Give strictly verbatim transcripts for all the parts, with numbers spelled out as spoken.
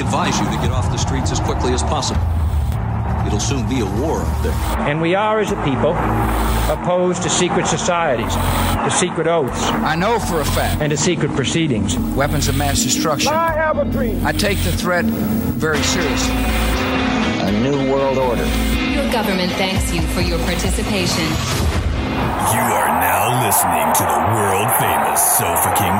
advise you to get off the streets as quickly as possible. It'll soon be a war up there. And we are, as a people, opposed to secret societies, to secret oaths. I know for a fact. And to secret proceedings. Weapons of mass destruction. I have a dream. I take the threat very seriously. A new world order. Your government thanks you for your participation. You are now listening to the world-famous Sofa King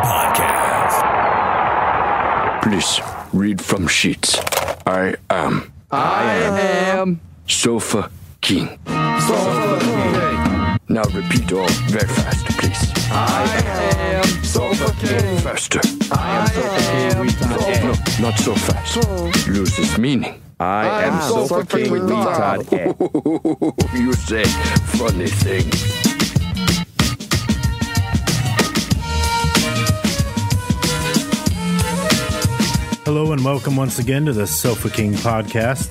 podcast. Please read from sheets. I am... I am Sofa King. Sofa King. Now repeat all very fast, please. I am Sofa King. Faster. I am Sofa King. No, not so fast. Loses meaning. I, I am Sofa King with me, Todd. You say funny things. Hello and welcome once again to the Sofa King podcast.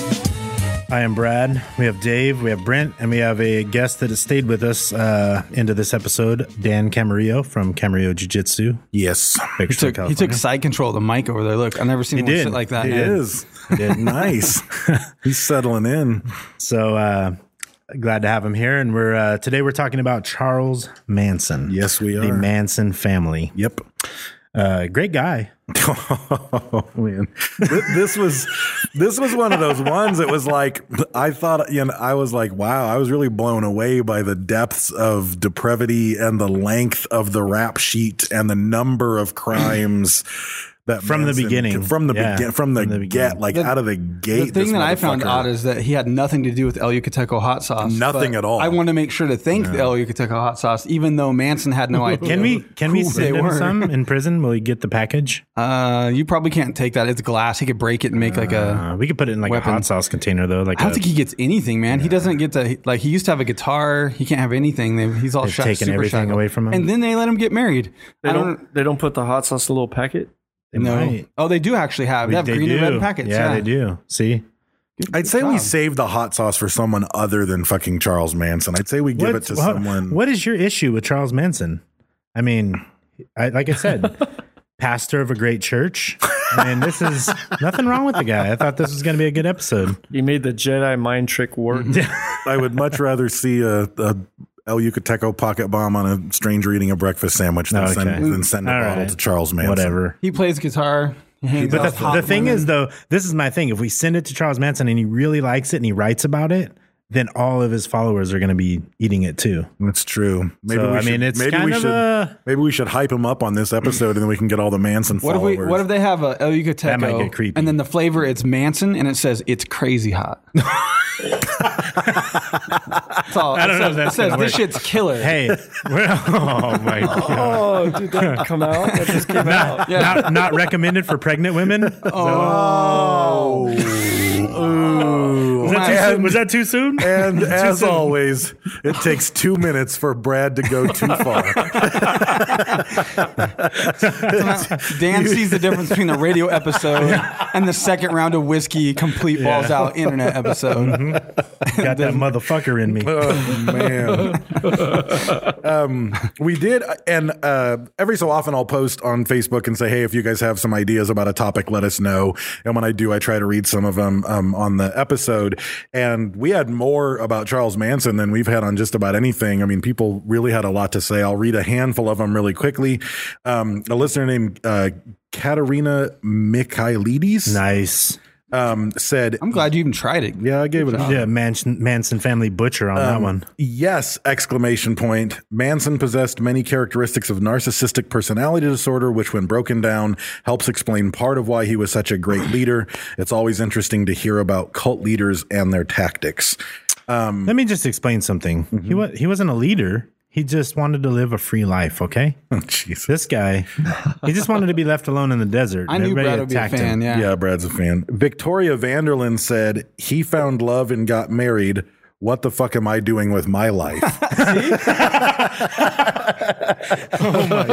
I am Brad. We have Dave, we have Brent, and we have a guest that has stayed with us uh, into this episode, Dan Camarillo from Camarillo Jiu-Jitsu. Yes. He took, he took side control of the mic over there. Look, I've never seen he him did. sit like that. He man. is. He did. Nice. He's settling in. So uh, glad to have him here. And we're uh, today we're talking about Charles Manson. Yes, we are. The Manson family. Yep. Uh, great guy. Oh man, this was this was one of those ones that was like, I thought, you know, I was like, wow, I was really blown away by the depths of depravity and the length of the rap sheet and the number of crimes that from Manson, the beginning, from the yeah, begin, from the, from the get, like the, out of the gate. The thing that I found odd is that he had nothing to do with El Yucateco hot sauce. Nothing at all. I want to make sure to thank no. the El Yucateco hot sauce, even though Manson had no idea. Can we can we send him some in prison? Will he get the package? Uh, you probably can't take that. It's glass. He could break it and make like a. Uh, we could put it in like weapon. a hot sauce container though. Like I don't a, think he gets anything, man. Yeah. He doesn't get to like. He used to have a guitar. He can't have anything. They, he's all They've shut, taken super everything shackled. away from him. And then they let him get married. They I don't, don't. They don't put the hot sauce in a little packet. They no. might. Oh, they do actually have. They have They green do. and red packets. Yeah, Yeah, they do. See. I'd say job. we saved the hot sauce for someone other than fucking Charles Manson. I'd say we give What's- it to what- someone. What is your issue with Charles Manson? I mean, I, like I said, pastor of a great church. I mean, this is nothing wrong with the guy. I thought this was going to be a good episode. You made the Jedi mind trick work. I would much rather see a, a El Yucateco pocket bomb on a stranger eating a breakfast sandwich than, Okay. send, than send a All bottle right. to Charles Manson. Whatever. He plays guitar. He hangs out But with the, hot the thing women. is, though, this is my thing. If we send it to Charles Manson and he really likes it and he writes about it, then all of his followers are going to be eating it too. That's true. Maybe So, we I should, mean, it's maybe kind we of should a- maybe we should hype him up on this episode, and then we can get all the Manson What if followers. we? What if they have a El Yucateco? That might get creepy. And then the flavor it's Manson, and it says it's crazy hot. That's all. I don't it know says, if that's it says gonna this work. shit's killer. Hey, we're, oh my god! Oh, dude, that come out. That just came out. Yeah. Not, not recommended for pregnant women. Oh. Was that, too soon? Was that too soon? And as soon. always, it takes two minutes for Brad to go too far. Dan sees the difference between the radio episode and the second round of whiskey, complete balls Yeah. out internet episode. Mm-hmm. Got that motherfucker in me. Oh man. um, we did, and uh, every so often I'll post on Facebook and say, "Hey, if you guys have some ideas about a topic, let us know." And when I do, I try to read some of them um, on the episode. And we had more about Charles Manson than we've had on just about anything. I mean, people really had a lot to say. I'll read a handful of them really quickly. Um, a listener named uh, Katerina Mikhailides. Nice. Um, said, I'm glad you even tried it. yeah, I gave it a Yeah, Manson, Manson family butcher on that Um, one. Yes, exclamation point. Manson possessed many characteristics of narcissistic personality disorder, which when broken down helps explain part of why he was such a great leader. It's always interesting to hear about cult leaders and their tactics. Um, Let me just explain something. Mm-hmm. He was he wasn't a leader. He just wanted to live a free life, okay? oh, Jesus. This guy, he just wanted to be left alone in the desert. I knew Everybody Brad would be a attacked fan, him. yeah. Yeah, Brad's a fan. Victoria Vanderland said he found love and got married what the fuck am I doing with my life? Oh my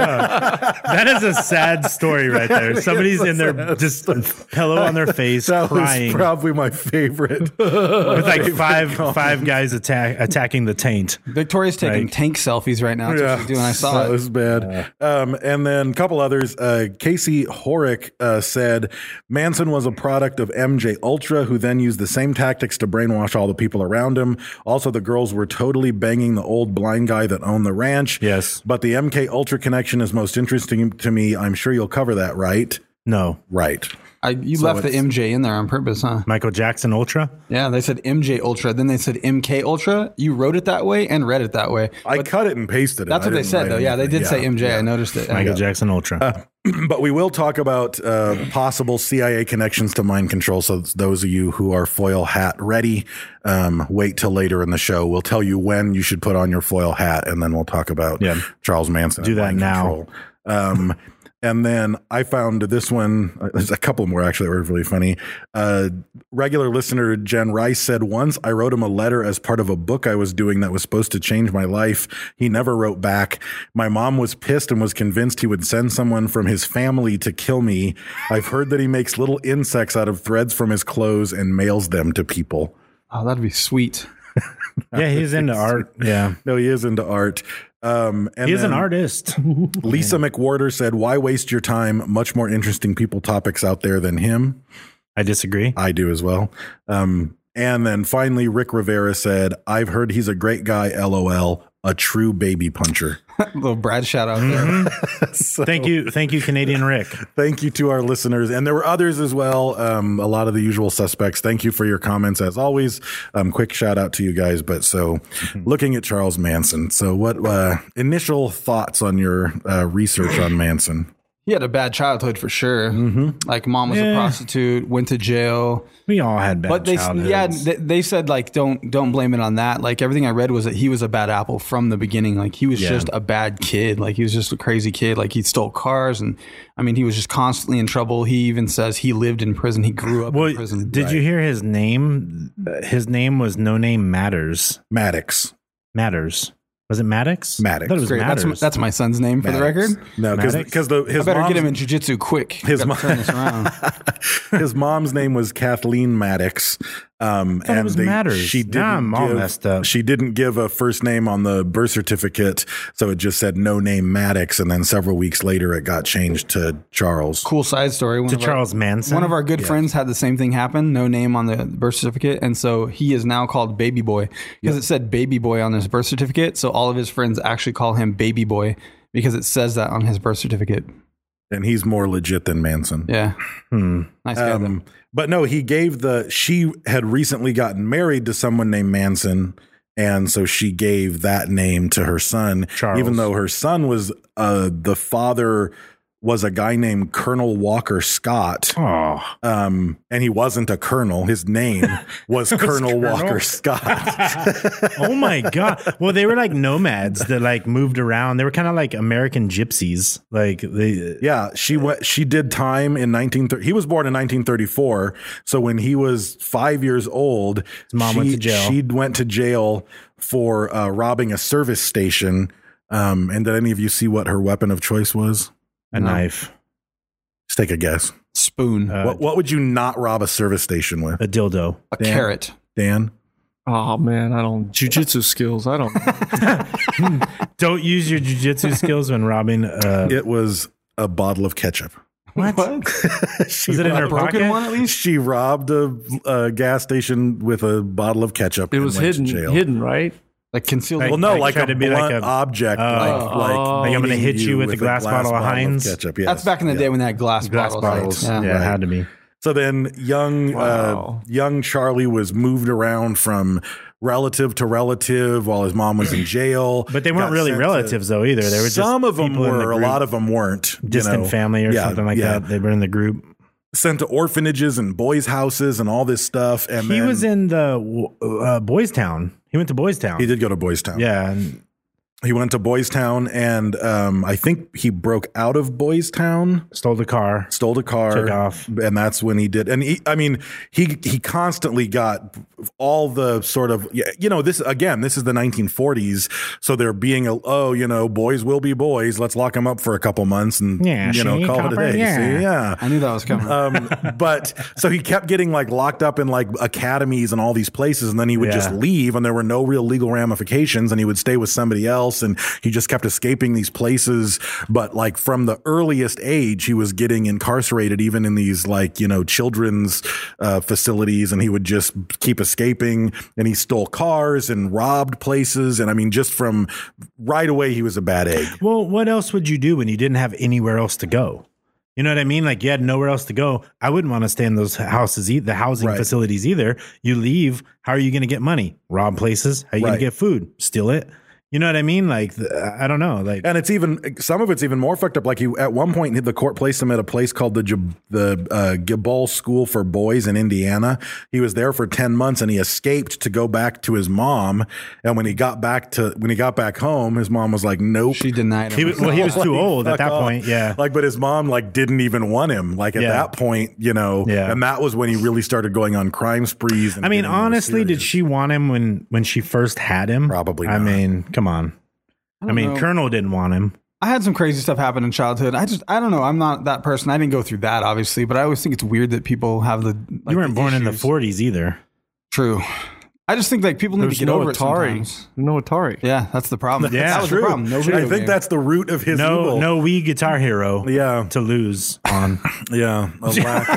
god, that is a sad story right there. Somebody's in there, just pillow on their face, that crying. was probably my favorite. With like five five guys attack, attacking the taint. Victoria's taking Like- tank selfies right now. That's what she's doing. I saw that it. was bad. Um, and then a couple others. Uh, Casey Horick uh, said Manson was a product of M J Ultra, who then used the same tactics to brainwash all the people around him. Also, the girls were totally banging the old blind guy that owned the ranch. Yes. But the M K Ultra connection is most interesting to me. I'm sure you'll cover that, right? No. Right. I, you So left the it's- M J in there on purpose, huh? Michael Jackson Ultra? Yeah, they said MJ Ultra. Then they said M K Ultra. You wrote it that way and read it that way. I cut it and pasted it. That's I what they didn't said, write though. Yeah, they anything. did say M J. I noticed it. Michael Yeah. Jackson Ultra. But we will talk about uh, possible C I A connections to mind control. So those of you who are foil hat ready, um, wait till later in the show. We'll tell you when you should put on your foil hat, and then we'll talk about Yeah. Charles Manson. Do and that mind now. control. Um, and then I found this one. uh, There's a couple more actually that were really funny. Uh, regular listener Jen Rice said, once I wrote him a letter as part of a book I was doing that was supposed to change my life. He never wrote back. My mom was pissed and was convinced he would send someone from his family to kill me. I've heard that he makes little insects out of threads from his clothes and mails them to people. Oh, that'd be sweet. Yeah, he's into art. Yeah. No, he is into art. Um, and He is an then artist. Lisa McWhorter said, why waste your time? Much more interesting people topics out there than him. I disagree. I do as well. Um, and then finally, Rick Rivera said, I've heard he's a great guy, LOL, a true baby puncher. Little Brad shout out there. So, Thank you. Thank you, Canadian Rick. Thank you to our listeners. And there were others as well. Um, a lot of the usual suspects. Thank you for your comments as always. Um, quick shout out to you guys. But so looking at Charles Manson. So what uh, initial thoughts on your uh, research on Manson? He had a bad childhood for sure. Mm-hmm. Like mom was Yeah. a prostitute, went to jail. We all had bad But they, childhoods. yeah, they, they said like don't don't blame it on that. Like everything I read was that he was a bad apple from the beginning. Like he was Yeah. just a bad kid. Like he was just a crazy kid. Like he stole cars, and I mean he was just constantly in trouble. He even says he lived in prison. He grew up Well, in prison. did you hear his name? Uh, His name was No Name Matters. Maddox. Matters. Was it Maddox? Maddox. I thought it was Great. That's, Matters. that's my son's name for the Maddox. record. No, because Maddox? because the I his better mom's, get him in jiu-jitsu quick. His His mom- turn this around. his mom's name was Kathleen Maddox. Um, thought it and was they, Matters. she didn't Now I'm all give, messed up. She didn't give a first name on the birth certificate, so it just said no name Maddox. And then several weeks later, it got changed to Charles. Cool side story. One to of our- Charles Manson. One of our good friends had the same thing happen. No name on the birth certificate, and so he is now called Baby Boy because it said Baby Boy on his birth certificate. So all of his friends actually call him Baby Boy because it says that on his birth certificate. And he's more legit than Manson. Yeah, Hmm. nice guy. Um, though. but no, he gave the, she had recently gotten married to someone named Manson. And so she gave that name to her son, Charles. even though her son was, uh, the father was a guy named Colonel Walker Scott. Oh, Um, and he wasn't a colonel. His name was Colonel Colonel? Walker Scott. oh my God. Well, they were like nomads that like moved around. They were kind of like American gypsies. Like they, Yeah, she went. She did time in nineteen thirty. He was born in nineteen thirty-four. So when he was five years old, His mom she, went to jail. She went to jail for uh, robbing a service station. Um, and did any of you see what her weapon of choice was? a knife, Just take a guess. Spoon, uh, what What would you not rob a service station with? a dildo. a Dan? carrot. Dan? Oh man, I don't jujitsu skills. I don't. Don't use your jujitsu skills when robbing. Uh, It was a bottle of ketchup. what? She Was it in her robbed- Broken pocket? one at least. She robbed a, a gas station with a bottle of ketchup. It and was went to hidden, jail. hidden, right? Like concealed. Like- Well, no, Like like, try a to be blunt like a- object, Oh. like like, Oh. Like I'm gonna beating hit you with a glass bottle of Heinz? ketchup. Yes. That's back in the Yeah. day when they had glass, Glass bottles. bottles. Right? Yeah, Yeah. it had to be. So then, young Wow. uh, young Charlie was moved around from relative to relative while his mom was in jail. But they weren't Got really sent to- relatives though either. They were just some of them people in the were. A group. lot of them weren't. you distant know. family or Yeah, something like yeah. that. They were in the group. Sent to orphanages and boys' houses and all this stuff. And He then was in the uh, Boys Town. He went to Boys Town. He did go to Boys Town. Yeah, and he went to Boys Town, and um, I think he broke out of Boys Town, Stole the car. stole the car, Took off. and that's when he did. And he, I mean, he he constantly got all the sort of, you know, this again, this is the nineteen forties, so they're being a, oh, you know, boys will be boys. Let's lock them up for a couple months and Yeah, you know, see, call Copper, it a day. yeah. See, yeah. I knew that was coming. Um, but so he kept getting like locked up in like academies and all these places, and then he would Yeah. just leave, and there were no real legal ramifications, and he would stay with somebody else, and he just kept escaping these places. But like from the earliest age, he was getting incarcerated, even in these like, you know, children's uh, facilities, and he would just keep escaping. And he stole cars and robbed places, and I mean, just from right away, he was a bad egg. Well, what else would you do when you didn't have anywhere else to go? You know what I mean? Like you had nowhere else to go. I wouldn't want to stay in those houses, e- the housing Right. facilities either. You leave. How are you going to get money? Rob places. How are you going Right. to get food? Steal it. You know what I mean? Like, th- I don't know. Like, And it's even, some of it's even more fucked up. Like he, at one point, the court placed him at a place called the Jab- the uh, Gibal School for Boys in Indiana. He was there for ten months, and he escaped to go back to his mom. And when he got back to when he got back home, his mom was like, "Nope." She denied him. he was, well, he was too Like, old at fuck that off. point. Yeah. Like, but his mom like didn't even want him. Like at Yeah. that point, you know. Yeah. And that was when he really started going on crime sprees. And I mean, getting more honestly, did serious. she want him when, when she first had him? Probably I not. mean, come on. I, don't mean, know. Colonel didn't want him. I had some crazy stuff happen in childhood. I just, I don't know. I'm not that person. I didn't go through that, obviously, but I always think it's weird that people have the. Like, you weren't the born in the issues. forties either. True. I just think like people need There's to get no over Atari. it sometimes. No Atari. Yeah, that's the problem. Yeah, that was True. the problem. No video I think game. that's the root of his No, evil. no Wii Guitar Hero. Yeah. To lose on. Yeah. A lack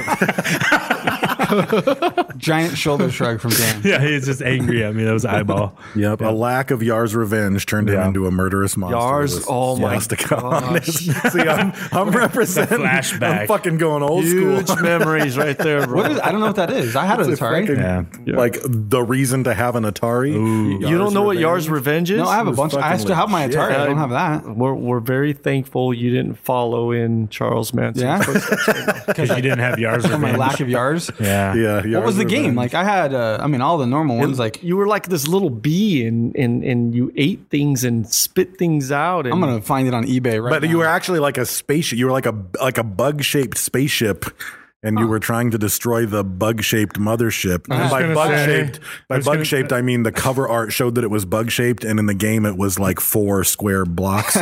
of, giant shoulder shrug from Dan. Yeah, he's just angry at me. That was eyeball. Yep, a lack of Yar's revenge turned him Yeah. into a murderous monster. Yar's- with oh my swastika on it. See, I'm, I'm representing. flashback. I'm fucking going old Huge school. memories right there, bro. What is? I don't know what that is. I had an It's a Atari. fucking- Yeah. Like the reason to have an Atari. you don't know what Yar's Revenge is? No, I have a was bunch. I fucking still have my legit. Atari. I don't have that. We're, we're very thankful you didn't follow in Charles Manson's Yeah? footsteps. Because you didn't have Yar's For my Revenge. lack of yards. Yeah. Yeah. What Yar's was the game? Revenge. Like I had, uh, I mean, all the normal ones. Like You were like this little bee, and, and, and you ate things and spit things out. And I'm gonna find it on eBay right But now. you were actually like a spaceship. You were like a like a bug shaped spaceship. And you were trying to destroy the bug-shaped mothership. And was by gonna bug-shaped, say- I by was gonna- bug-shaped, I mean the cover art showed that it was bug-shaped, and in the game it was like four square blocks.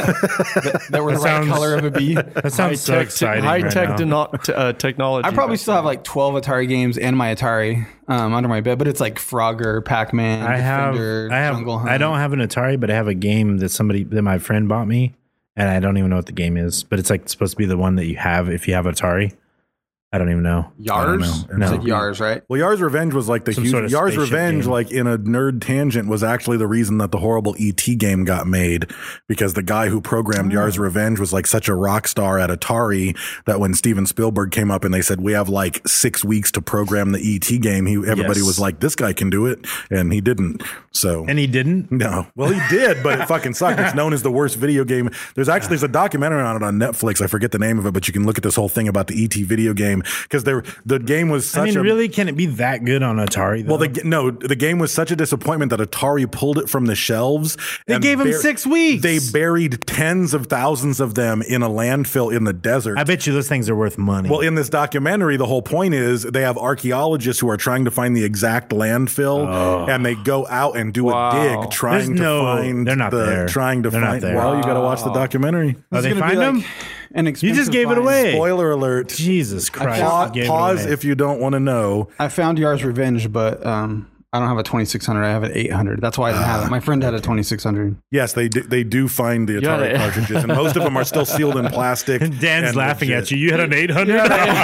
that were the right sounds- color of a bee. That sounds so high-tech, exciting. high right tech now. deno- t- uh, technology. I probably back still have like twelve Atari games and my Atari um, under my bed, but it's like Frogger, Pac-Man, I have, Defender, I have, Jungle Hunt. I don't have an Atari, but I have a game that somebody that my friend bought me, and I don't even know what the game is. But it's like supposed to be the one that you have if you have Atari. I don't even know. Yars. I don't know. It's No. like Yars, right? Well, Yar's Revenge was like the Some huge. sort of Yar's spaceship Revenge, game. like in a nerd tangent, was actually the reason that the horrible E T game got made, because the guy who programmed Yar's Revenge was like such a rock star at Atari that when Steven Spielberg came up and they said we have like six weeks to program the E T game, he everybody Yes. was like, this guy can do it, and he didn't. So And he didn't. no, well, he did, but it fucking sucked. It's known as the worst video game. There's actually there's a documentary on it on Netflix. I forget the name of it, but you can look at this whole thing about the E T video game because there the game was such I mean, a really, can it be that good on Atari? Though? well, the, no, the game was such a disappointment that Atari pulled it from the shelves. They and gave him six weeks. They buried tens of thousands of them in a landfill in the desert. I bet you those things are worth money. Well, in this documentary, the whole point is they have archaeologists who are trying to find the exact landfill, and they go out and do Wow. a dig trying There's to no- find. they're not the, there. Trying to They're not find. there. Well, you got to watch the documentary. oh, It's they gonna be find like them? an You expensive just gave it find. away. Spoiler alert. Jesus Christ! Pa- you gave it pause away. if you don't want to know. I found Yar's Revenge, but um, I don't have a twenty-six hundred. I have an eight hundred. That's why I didn't have it. My friend had a twenty-six hundred. Yes, they do, they do find the Yeah, Atari they- cartridges, and most of them are still sealed in plastic. And Dan's and laughing legit. at you. You had an eight hundred.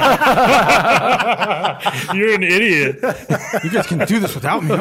You're an idiot. You guys can do this without me.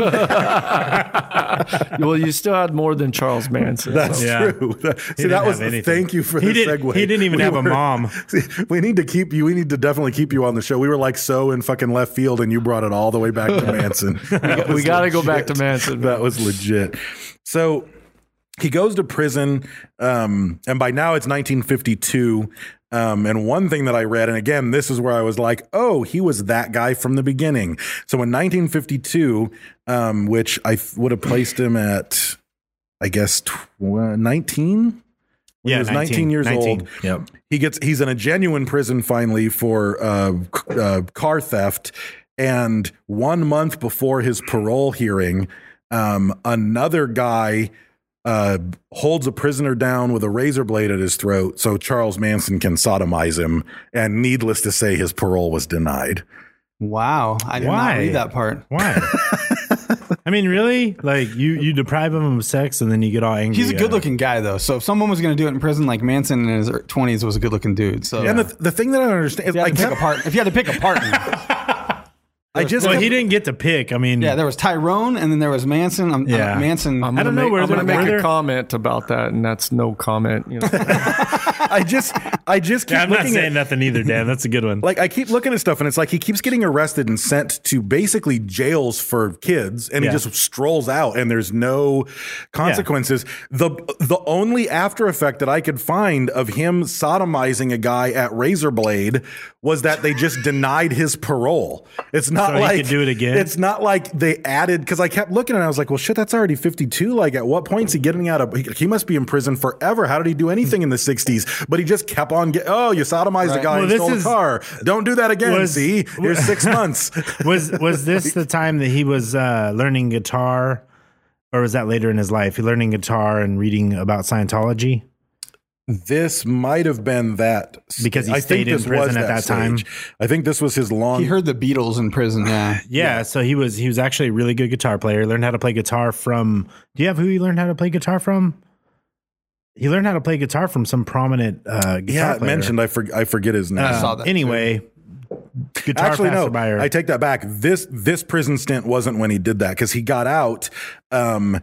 Well, you still had more than Charles Manson. That's Yeah. true. See, didn't that was have anything. thank you for He the did- segue. he didn't even have a mom. See, we need to keep you. We need to definitely keep you on the show. We were like so in fucking left field, and you brought it all the way back to Manson. That we was got to go legit. back to Manson. That was legit. So he goes to prison, um, and by now it's nineteen fifty-two. Um, and one thing that I read, and again, this is where I was like, oh, he was that guy from the beginning. So in nineteen fifty-two, um, which I th- would have placed him at I guess, tw- nineteen. When Yeah, he was nineteen, nineteen years nineteen. old. Yep. He gets he's in a genuine prison finally for uh, c- uh, car theft, and one month before his parole hearing, um, another guy uh, holds a prisoner down with a razor blade at his throat so Charles Manson can sodomize him. And needless to say, his parole was denied. Wow. I did Why? not read that part. Why? I mean, really? Like you, you deprive him of sex and then you get all angry. He's a at good him. looking guy, though. So if someone was going to do it in prison, like Manson in his twenties was a good looking dude. So And the, the thing that I don't understand is if you, I had to pick a kept, part, if you had to pick a partner, I just Well, kept- he didn't get to pick. I mean, yeah, there was Tyrone and then there was Manson. Um, Yeah. uh, Manson. I'm I gonna don't know make, where I'm gonna they're- make where a they're- comment about that, and that's no comment. You know, I just I just keep Yeah, I'm not looking saying at nothing either, Dan. That's a good one. like I keep looking at stuff and it's like he keeps getting arrested and sent to basically jails for kids and Yeah. he just strolls out and there's no consequences. The the only after effect that I could find of him sodomizing a guy at Razor Blade was that they just denied his parole. It's not So he like could do it again? It's not like they added because I kept looking and I was like, well shit, that's already fifty-two. Like at what point is he getting out of he, he must be in prison forever. How did he do anything in the sixties? But he just kept on get oh, you sodomized a Right. guy Well, and this stole is- a car. Don't do that again. Was- See, here's six months. was was this the time that he was uh, learning guitar, or was that later in his life? He learning guitar and reading about Scientology. This might have been that Because he I stayed think in this prison was at that time. stage. I think this was his long. he heard the Beatles in prison. Yeah. Yeah, so he was he was actually a really good guitar player. He learned how to play guitar from. Do you have who he learned how to play guitar from? He learned how to play guitar from some prominent uh, guitar yeah, it player. mentioned. I for, I forget his name. I saw that. Anyway, guitar Actually, no. passerby. I take that back. This this prison stint wasn't when he did that because he got out, um,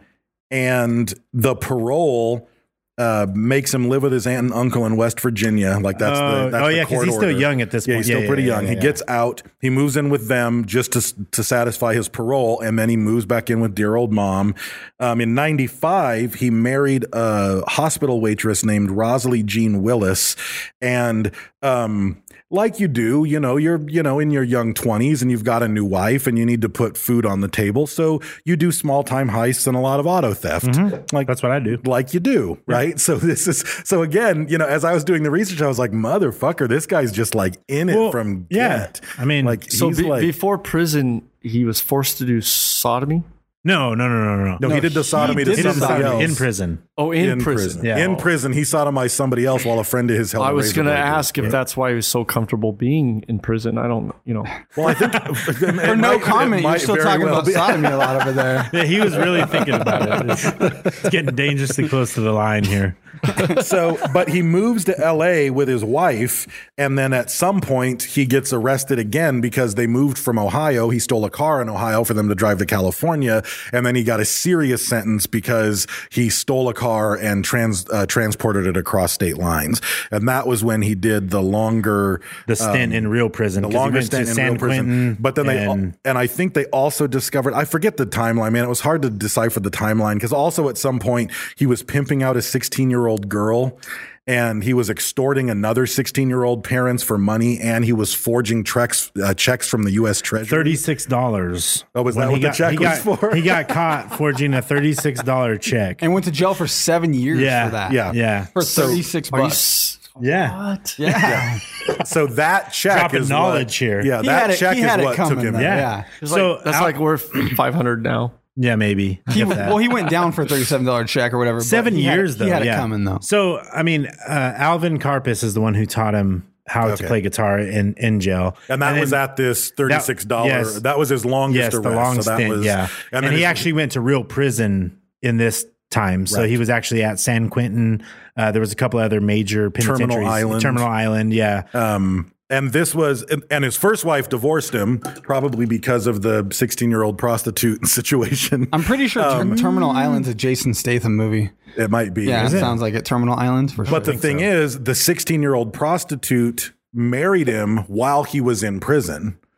and the parole uh, makes him live with his aunt and uncle in West Virginia. Like that's Oh, the that's oh, the yeah, 'cause court he's still order. young at this Yeah, point. he's still Yeah, pretty yeah, young. yeah, he yeah. gets out. He moves in with them just to to satisfy his parole, and then he moves back in with dear old mom. Um, in ninety-five, he married a hospital waitress named Rosalie Jean Willis, and um, like you do, you know, you're, you know, in your young twenties and you've got a new wife and you need to put food on the table. So you do small time heists and a lot of auto theft. Mm-hmm. Like That's what I do. like you do, right? So this is, so again, you know, as I was doing the research, I was like, motherfucker, this guy's just like in it Well, from yeah. get. I mean, like so he's be, like, before prison, he was forced to do sodomy. No, no, no, no, no. no, he did the sodomy to did He did the somebody sodomy else. in prison. Oh, in, prison. Yeah. In prison, he sodomized somebody else while a friend of his held I a was razor going to blade. ask if Yeah. that's why he was so comfortable being in prison. I don't, you know. Well, I think For no comment, you're still talking about sodomy a lot over there. Yeah, he was really thinking about it. It's, it's getting dangerously close to the line here. So, but he moves to L A with his wife, and then at some point he gets arrested again because they moved from Ohio. He stole a car in Ohio for them to drive to California, and then he got a serious sentence because he stole a car and trans uh, transported it across state lines. And that was when he did the longer The stint um, in real prison. the 'cause he longer went to stint in San real prison. Quentin. But then they and, and I think they also discovered, I forget the timeline, man. It was hard to decipher the timeline because also at some point he was pimping out a sixteen year old girl and he was extorting another sixteen year old parents for money and he was forging checks, uh, checks from the U S Treasury. thirty-six dollars. Oh, was that When what he the got, check he was got, for? He got caught forging a thirty-six dollars check. And went to jail for seven years Yeah, for that. yeah. Yeah. For So- thirty-six Are you bucks. s- Yeah. What? Yeah. So that check Dropping is knowledge what, here. Yeah, He that had it- check he is had it what took coming, him. though. Yeah. Yeah. It's So like, that's Al- like worth five hundred now. Yeah, maybe. He, Get that. well, he went down for a thirty-seven dollars check or whatever. but Seven he had- years, though. He had yeah. it coming, though. So, I mean, uh, Alvin Karpis is the one who taught him how Okay. to play guitar in, in jail. And that then- was at this thirty-six dollars. That- That, yes. was his longest Yes, arrest. the long so that stint, was, yeah. And, And, then he his- actually went to real prison in this time. So Right. he was actually at San Quentin. Uh, there was a couple other major penitentiaries. Terminal Island. Terminal Island, yeah. Um, and this was, and, and his first wife divorced him, probably because of the sixteen-year-old prostitute situation. I'm pretty sure Ter- Terminal Island's a Jason Statham movie. It might be. Yeah, Is it it? sounds like it. Terminal Island, for sure. But the thing is, the sixteen-year-old prostitute married him while he was in prison.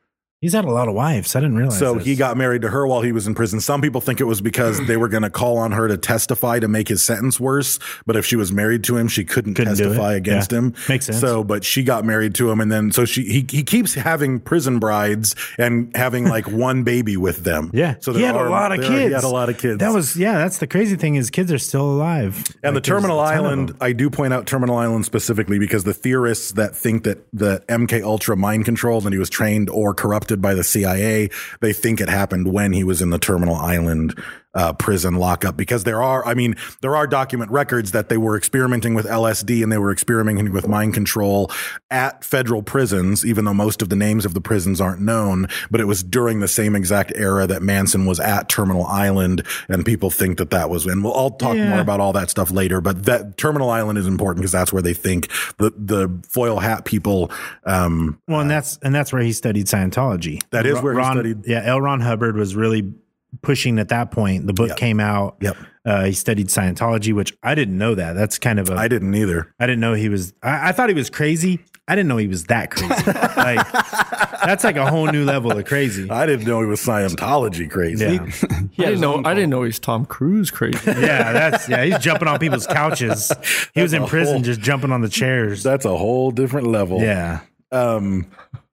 He's had a lot of wives. I didn't realize. So this. he got married to her while he was in prison. Some people think it was because they were going to call on her to testify to make his sentence worse. But if she was married to him, she couldn't, Couldn't do testify it. against Yeah. him. Makes sense. So, but she got married to him, and then so she he he keeps having prison brides and having like one baby with them. Yeah. So he there had are- a lot of there- kids. He had a lot of kids. That was yeah. That's the crazy thing is kids are still alive. And Like, the there's Terminal a ton of Island, them. I do point out Terminal Island specifically because the theorists that think that the M K Ultra mind controlled and he was trained or corrupted by the C I A, they think it happened when he was in the Terminal Island uh, prison lockup, because there are, I mean, there are document records that they were experimenting with L S D and they were experimenting with mind control at federal prisons, even though most of the names of the prisons aren't known, but it was during the same exact era that Manson was at Terminal Island, and people think that that was, and we'll all talk Yeah. more about all that stuff later, but that Terminal Island is important because that's where they think the, the foil hat people, um, Well, and that's and that's where he studied Scientology. That is where he Ron, studied- Yeah, L. Ron Hubbard was really pushing at that point. The book Yep. came out. Yep. Uh, he studied Scientology, which I didn't know that. That's kind of a. I didn't either. I didn't know he was. I, I thought he was crazy. I didn't know he was that crazy. Like that's like a whole new level of crazy. I didn't know he was Scientology crazy. Yeah. I didn't know. I didn't know he's Tom Cruise crazy. Yeah, that's yeah. He's jumping on people's couches. He was That's in a prison, whole- just jumping on the chairs. That's a whole different level. Yeah. Um,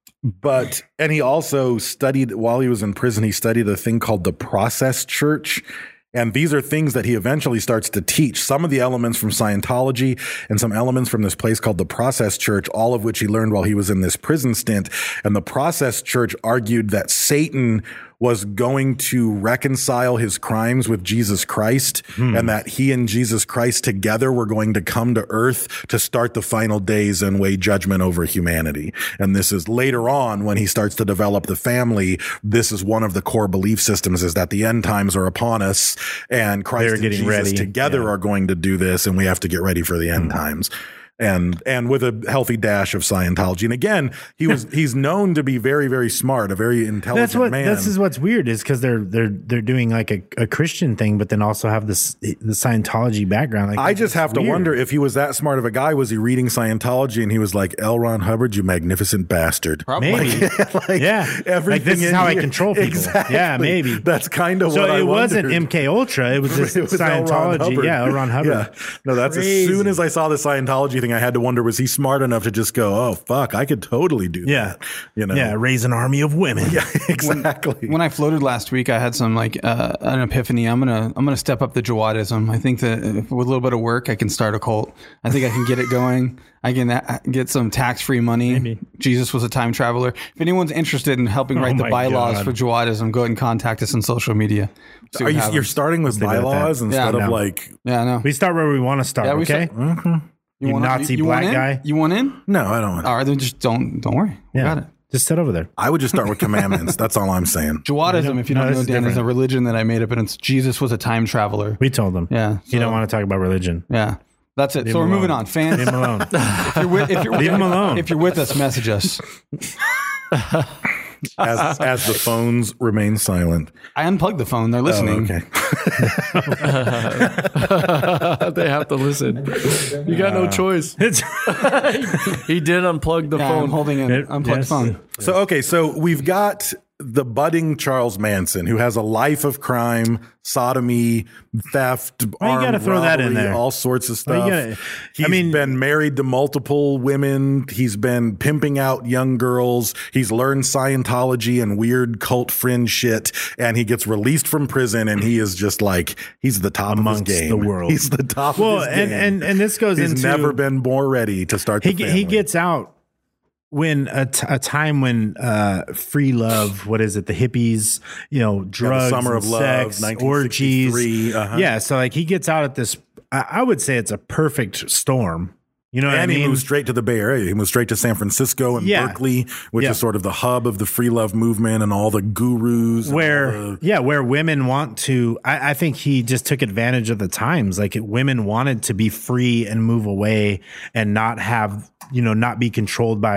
but, and he also studied while he was in prison, he studied a thing called the Process Church. And these are things that he eventually starts to teach. Some of the elements from Scientology and some elements from this place called the Process Church, all of which he learned while he was in this prison stint. And the Process Church argued that Satan was going to reconcile his crimes with Jesus Christ, Hmm. and that he and Jesus Christ together were going to come to earth to start the final days and weigh judgment over humanity. And this is later on when he starts to develop the family. This is one of the core belief systems, is that the end times are upon us, and Christ They're and getting Jesus ready. together Yeah. are going to do this, and we have to get ready for the end Hmm. times. And and with a healthy dash of Scientology. And again, he was he's known to be very, very smart, a very intelligent That's what. man. This is what's weird is because they're they're they're doing like a, a Christian thing, but then also have this the Scientology background. Like I just it's have to weird. wonder if he was that smart of a guy. Was he reading Scientology and he was like, L. Ron Hubbard, you magnificent bastard? Probably. Maybe. like, Yeah. everything Like, this is in how I here- control people. Exactly. Yeah, maybe. That's kind of So what I it wasn't wondered. M K Ultra. It was just It was L. Ron Scientology. Hubbard. Yeah, L. Ron Hubbard. Yeah. No, that's Crazy. as soon as I saw the Scientology thing, I had to wonder, was he smart enough to just go, oh, fuck, I could totally do Yeah. that. You know? Yeah, raise an army of women. Yeah, exactly. When I floated last week, I had some like uh, an epiphany. I'm gonna I'm gonna step up the Jawadism. I think that if, with a little bit of work, I can start a cult. I think I can get it going. I can uh, get some tax free money. Maybe. Jesus was a time traveler. If anyone's interested in helping Oh write the my bylaws God. for Jawadism, go ahead and contact us on social media. See Are what you, happens. you're starting with Let's leave it at that. bylaws instead Yeah, of no. like, Yeah, I know. We start where we want to start, Yeah, we okay? start- You wanna- Nazi you black want in? guy. You want in? no, I don't want All right, then just don't don't worry. We Yeah. got it. Just sit over there. I would just start with commandments. That's all I'm saying. Jawadism, if you no, don't this know, is Dan, is a different. religion that I made up, and it's Jesus was a time traveler. We told them. Yeah, You don't so- want to talk about religion. Yeah, that's it. Leave so we're him moving alone. on. Fans, Leave him alone. if you're with, if you're, Leave him alone. If you're with us, message us. As as the phones remain silent. I unplugged the phone. They're listening. Oh, okay. They have to listen. You got no choice. He did unplug the Yeah, phone. I'm holding an It- unplugged yes. phone. So, okay, so we've got the budding Charles Manson, who has a life of crime, sodomy, theft, Why you armed gotta throw that in robbery, there? all sorts of Why you stuff. gotta- He's I mean- been married to multiple women. He's been pimping out young girls. He's learned Scientology and weird cult fringe shit, and he gets released from prison, and he is just like, he's the top Amongst of his game. the world. He's the top Well, of his and, game. and and this goes He's into never been more ready to start he the ge- family. he gets out when a, t- a time when uh, free love, what is it, the hippies, you know, drugs, Summer and of Love, sex, nineteen orgies, sixty-three, uh-huh. yeah. So like he gets out at this, I, I would say it's a perfect storm. You know what And I he mean? moved straight to the Bay Area. He moved straight to San Francisco and Yeah. Berkeley, which Yeah. is sort of the hub of the free love movement and all the gurus. and where all the- yeah where women want to I, I think he just took advantage of the times. Like women wanted to be free and move away and not have, you know, not be controlled by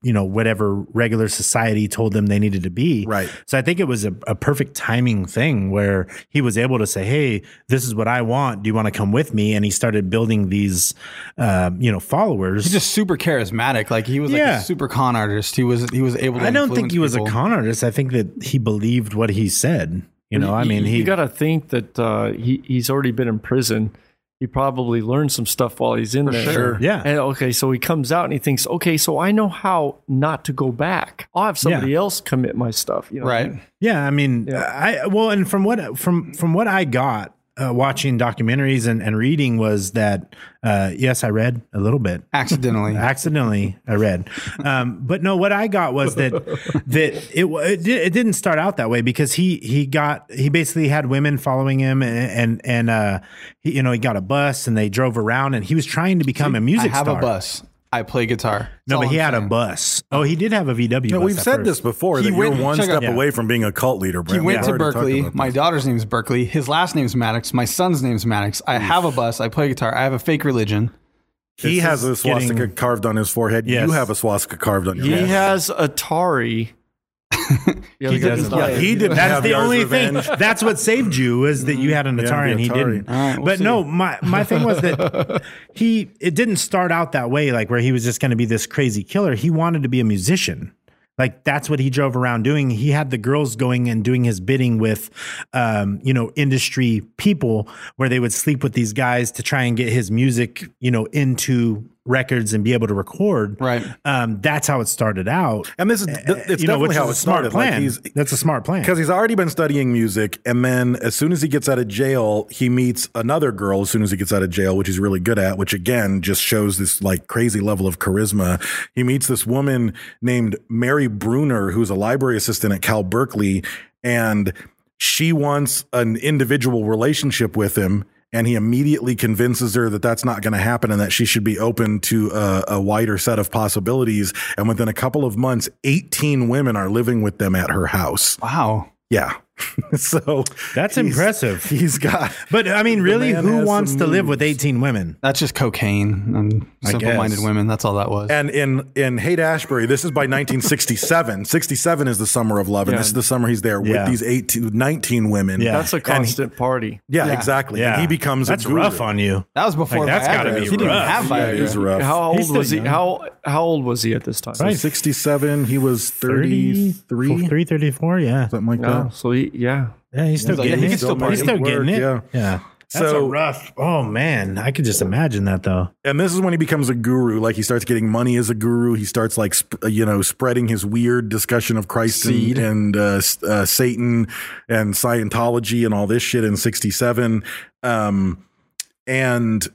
you know, whatever regular society told them they needed to be. Right. So I think it was a, a perfect timing thing where he was able to say, hey, this is what I want. Do you want to come with me? And he started building these, um, you know, followers. He's just super charismatic. Like he was like Yeah. a super con artist. He was he was able to I don't think influence he was people. a con artist. I think that he believed what he said. You know, I mean, he you got to think that uh, he he's already been in prison. He probably learned some stuff while he's in there. sure. Yeah. And okay, so he comes out and he thinks, okay, so I know how not to go back. I'll have somebody Yeah. else commit my stuff. You know, Right. Yeah, I mean, Yeah. I well, and from what from from what I got uh, watching documentaries and, and reading was that uh, yes, I read a little bit. Accidentally. Accidentally, I read, um, but no. What I got was that that it wa- it, di- it didn't start out that way because he he got he basically had women following him and and and uh, he, you know he got a bus and they drove around and he was trying to become a music I have star. a bus. I play guitar. That's No, all but he I'm had a saying. bus. Oh, he did have a V W. No, bus we've at said first. this before He that went- you're one check step out- Yeah. away from being a cult leader. He Brent. went We've to already talked Berkeley. about My this. daughter's name's Berkeley. His last name's Maddox. My son's name's Maddox. I have a bus. I play guitar. I have a fake religion. He This has is a swastika getting- carved on his forehead. Yes. You have a swastika carved on your He head. has Atari. Yeah, He the doesn't. guy- Yeah, he didn't That's have the Yars' only thing. Revenge. That's what saved you is that you had an Yeah, Atari the and he Atari. didn't. All right, we'll but see. no, my my thing was that he it didn't start out that way, like where he was just going to be this crazy killer. He wanted to be a musician. Like that's what he drove around doing. He had the girls going and doing his bidding with, um, you know, industry people where they would sleep with these guys to try and get his music, you know, into records and be able to record. Right. Um, that's how it started out. And this is th- it's you know, definitely which how is it a smart started. Like plan. he's that's a smart plan. because he's already been studying music, and then as soon as he gets out of jail, he meets another girl. As soon as he gets out of jail, which he's really good at, which again just shows this like crazy level of charisma. He meets this woman named Mary Bruner, who's a library assistant at Cal Berkeley, and she wants an individual relationship with him. And he immediately convinces her that that's not going to happen and that she should be open to a, a wider set of possibilities. And within a couple of months, eighteen women are living with them at her house. Wow. Yeah. So That's he's- impressive. He's got, But I mean, The really, man who has wants some to live with moves. eighteen women? That's just cocaine and I simple-minded guess. women. That's all that was. and in, in Haight Ashbury, this is by nineteen sixty-seven. sixty-seven is the summer of love. And Yeah. this is the summer he's there Yeah. with these eighteen, nineteen women. Yeah. That's a And he- constant party. Yeah, Yeah. exactly. Yeah, And he becomes that's a guru. rough on you. that was before Like, that's Viagra. gotta be He didn't rough. have Yeah, Viagra. he's rough. How He's old was still he? young. How how old was he at this time? So sixty-seven, he was thirty-three, thirty-three, thirty-four, yeah. something like No, that. so he, yeah. Yeah, he's still like, getting he it. can still he's still make it getting it. work, Yeah. yeah. That's So- a rough. Oh man, I could just imagine that though. And this is when he becomes a guru. Like he starts getting money as a guru. He starts like, sp- uh, you know, spreading his weird discussion of Christ and, Seed. and uh, s- uh, Satan and Scientology and all this shit in sixty-seven. Um, and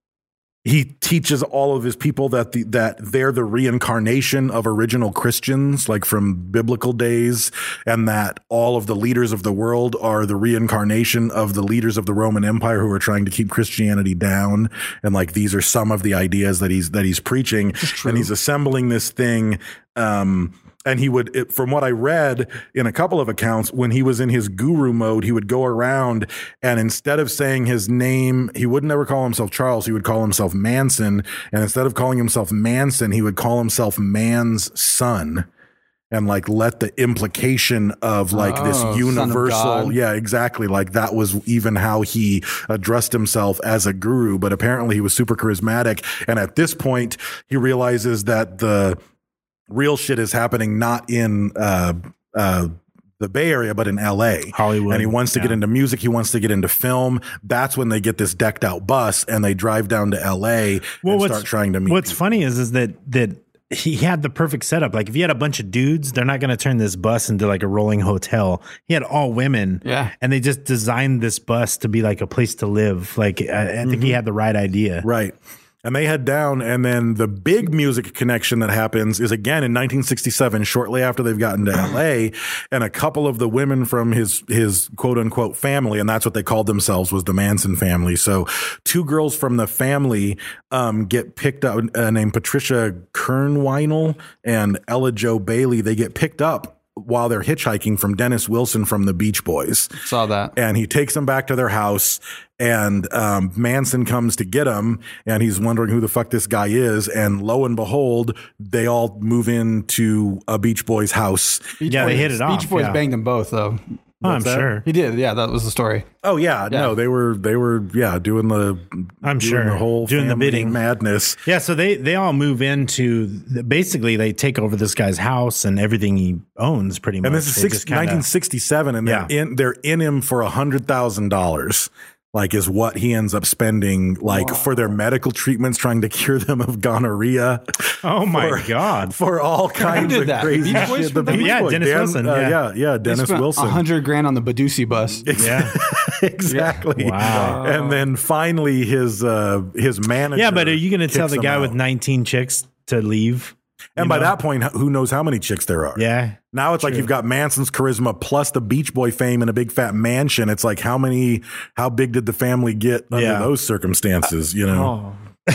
he teaches all of his people that the, that they're the reincarnation of original Christians, like from biblical days, and that all of the leaders of the world are the reincarnation of the leaders of the Roman Empire who are trying to keep Christianity down. And like these are some of the ideas that he's that he's preaching, and he's assembling this thing. Um, And he would, it, from what I read in a couple of accounts, when he was in his guru mode, he would go around and instead of saying his name, he would never call himself Charles. He would call himself Manson. And instead of calling himself Manson, he would call himself Man's Son. And like let the implication of like Oh, this Son of universal, God. yeah, exactly. Like that was even how he addressed himself as a guru. But apparently he was super charismatic. And at this point, he realizes that the real shit is happening not in uh, uh, the Bay Area, but in L A. Hollywood. And he wants to Yeah. get into music. He wants to get into film. That's when they get this decked out bus and they drive down to L A and start trying to meet What's people. funny is is that that he had the perfect setup. Like if you had a bunch of dudes, they're not going to turn this bus into like a rolling hotel. He had all women, Yeah. and they just designed this bus to be like a place to live. Like I, I think he had the right idea. Right. And they head down, and then the big music connection that happens is again in nineteen sixty-seven, shortly after they've gotten to L A, and a couple of the women from his his quote unquote family, and that's what they called themselves, was the Manson family. So two girls from the family um, get picked up, uh, named Patricia Kernweinel and Ella Jo Bailey. They get picked up while they're hitchhiking from Dennis Wilson from the Beach Boys. Saw that. And he takes them back to their house, and um, Manson comes to get him, and he's wondering who the fuck this guy is. And lo and behold, they all move into a Beach Boys house. Beach Yeah, Boys, they hit it off, Beach Boys yeah. banged them both, though. Oh, I'm that? sure. He did. Yeah, that was the story. Oh yeah, Yeah. no, they were they were yeah doing the I'm doing sure. the whole Doing the family bidding. madness. Yeah, so they they all move into the, basically they take over this guy's house and everything he owns pretty much. And this is They six, just kinda- nineteen sixty-seven, and they're Yeah. in they're in him for a hundred thousand dollars. Like is what he ends up spending, like for their medical treatments, trying to cure them of gonorrhea. Oh my For- God! For all kinds did of that? crazy Beach Boys shit. The for that? Beach Yeah, Boys. Dennis Dan- Wilson, uh, yeah. yeah, yeah, They Dennis spent Wilson. a hundred grand on the Badusi bus. Yeah, Exactly. Wow. And then finally, his uh, his manager. yeah, but are you going to tell kicks the him guy out. with nineteen chicks to leave? And You by know? that point, who knows how many chicks there are? Yeah. Now it's like you've got Manson's charisma plus the Beach Boy fame and a big fat mansion. It's like how many, how big did the family get under Yeah. those circumstances? You know? Oh.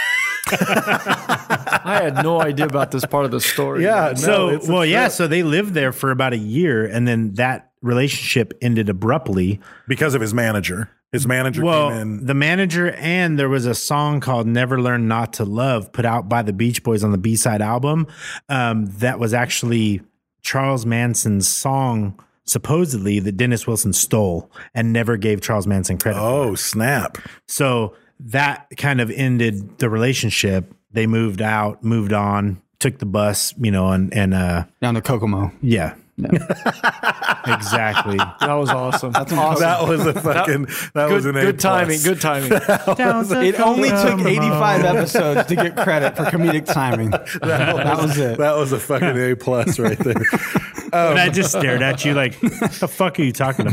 I had no idea about this part of the story. Yeah. No, So it's a well, yeah. trip. So they lived there for about a year, and then that relationship ended abruptly. Because of his manager. His manager Well, came in. the manager, and there was a song called "Never Learn Not to Love" put out by the Beach Boys on the B-side album. Um, that was actually Charles Manson's song, supposedly, that Dennis Wilson stole and never gave Charles Manson credit for. Oh, snap. So that kind of ended the relationship. They moved out, moved on, took the bus, you know, and and uh, Down to Kokomo. yeah, exactly. That was awesome. That's awesome. That was a fucking, that good, was an A good timing. plus. Good timing. It only took eighty-five episodes to get credit for comedic timing. That was it. That was a fucking A plus right there. And I just stared at you like, the fuck are you talking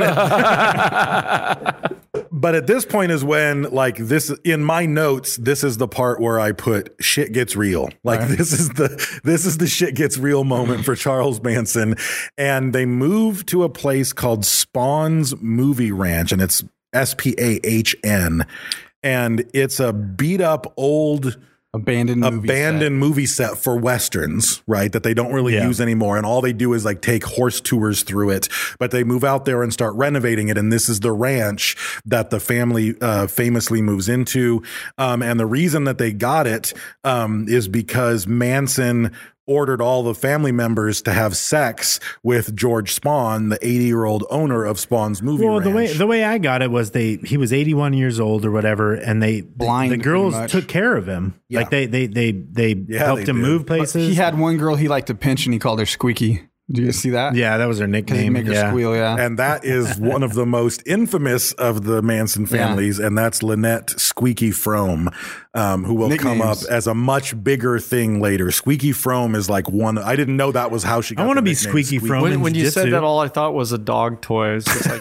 about? But at this point is when, like, this in my notes, this is the part where I put shit gets real. Like this is the this is the shit gets real moment for Charles Manson. And they moved to a place called Spawn's Movie Ranch, and it's S P A H N. And it's a beat up old Abandoned movie abandoned movie set for westerns, right? That they don't really Yeah. use anymore, and all they do is like take horse tours through it. But they move out there and start renovating it, and this is the ranch that the family uh, famously moves into. Um, and the reason that they got it um, is because Manson ordered all the family members to have sex with George Spahn, the eighty-year-old owner of Spawn's Movie Well, Ranch. the way the way I got it was they he was eighty-one years old or whatever, and they Blind, the girls pretty much. took care of him. Yeah. Like they they they they Yeah, helped they him did. move places. He had one girl he liked to pinch, and he called her Squeaky. Do you see that? yeah, that was her Because he'd nickname. make her Yeah. squeal, yeah. And that is one of the most infamous of the Manson families, and that's Lynette Squeaky Frome, um, who will come up Nicknames. as a much bigger thing later. Squeaky Frome is like one. I didn't know that was how she got I want to the be nickname Squeaky Frome. When, in when you jiu-jitsu. said that, all I thought was a dog toy. It's just like,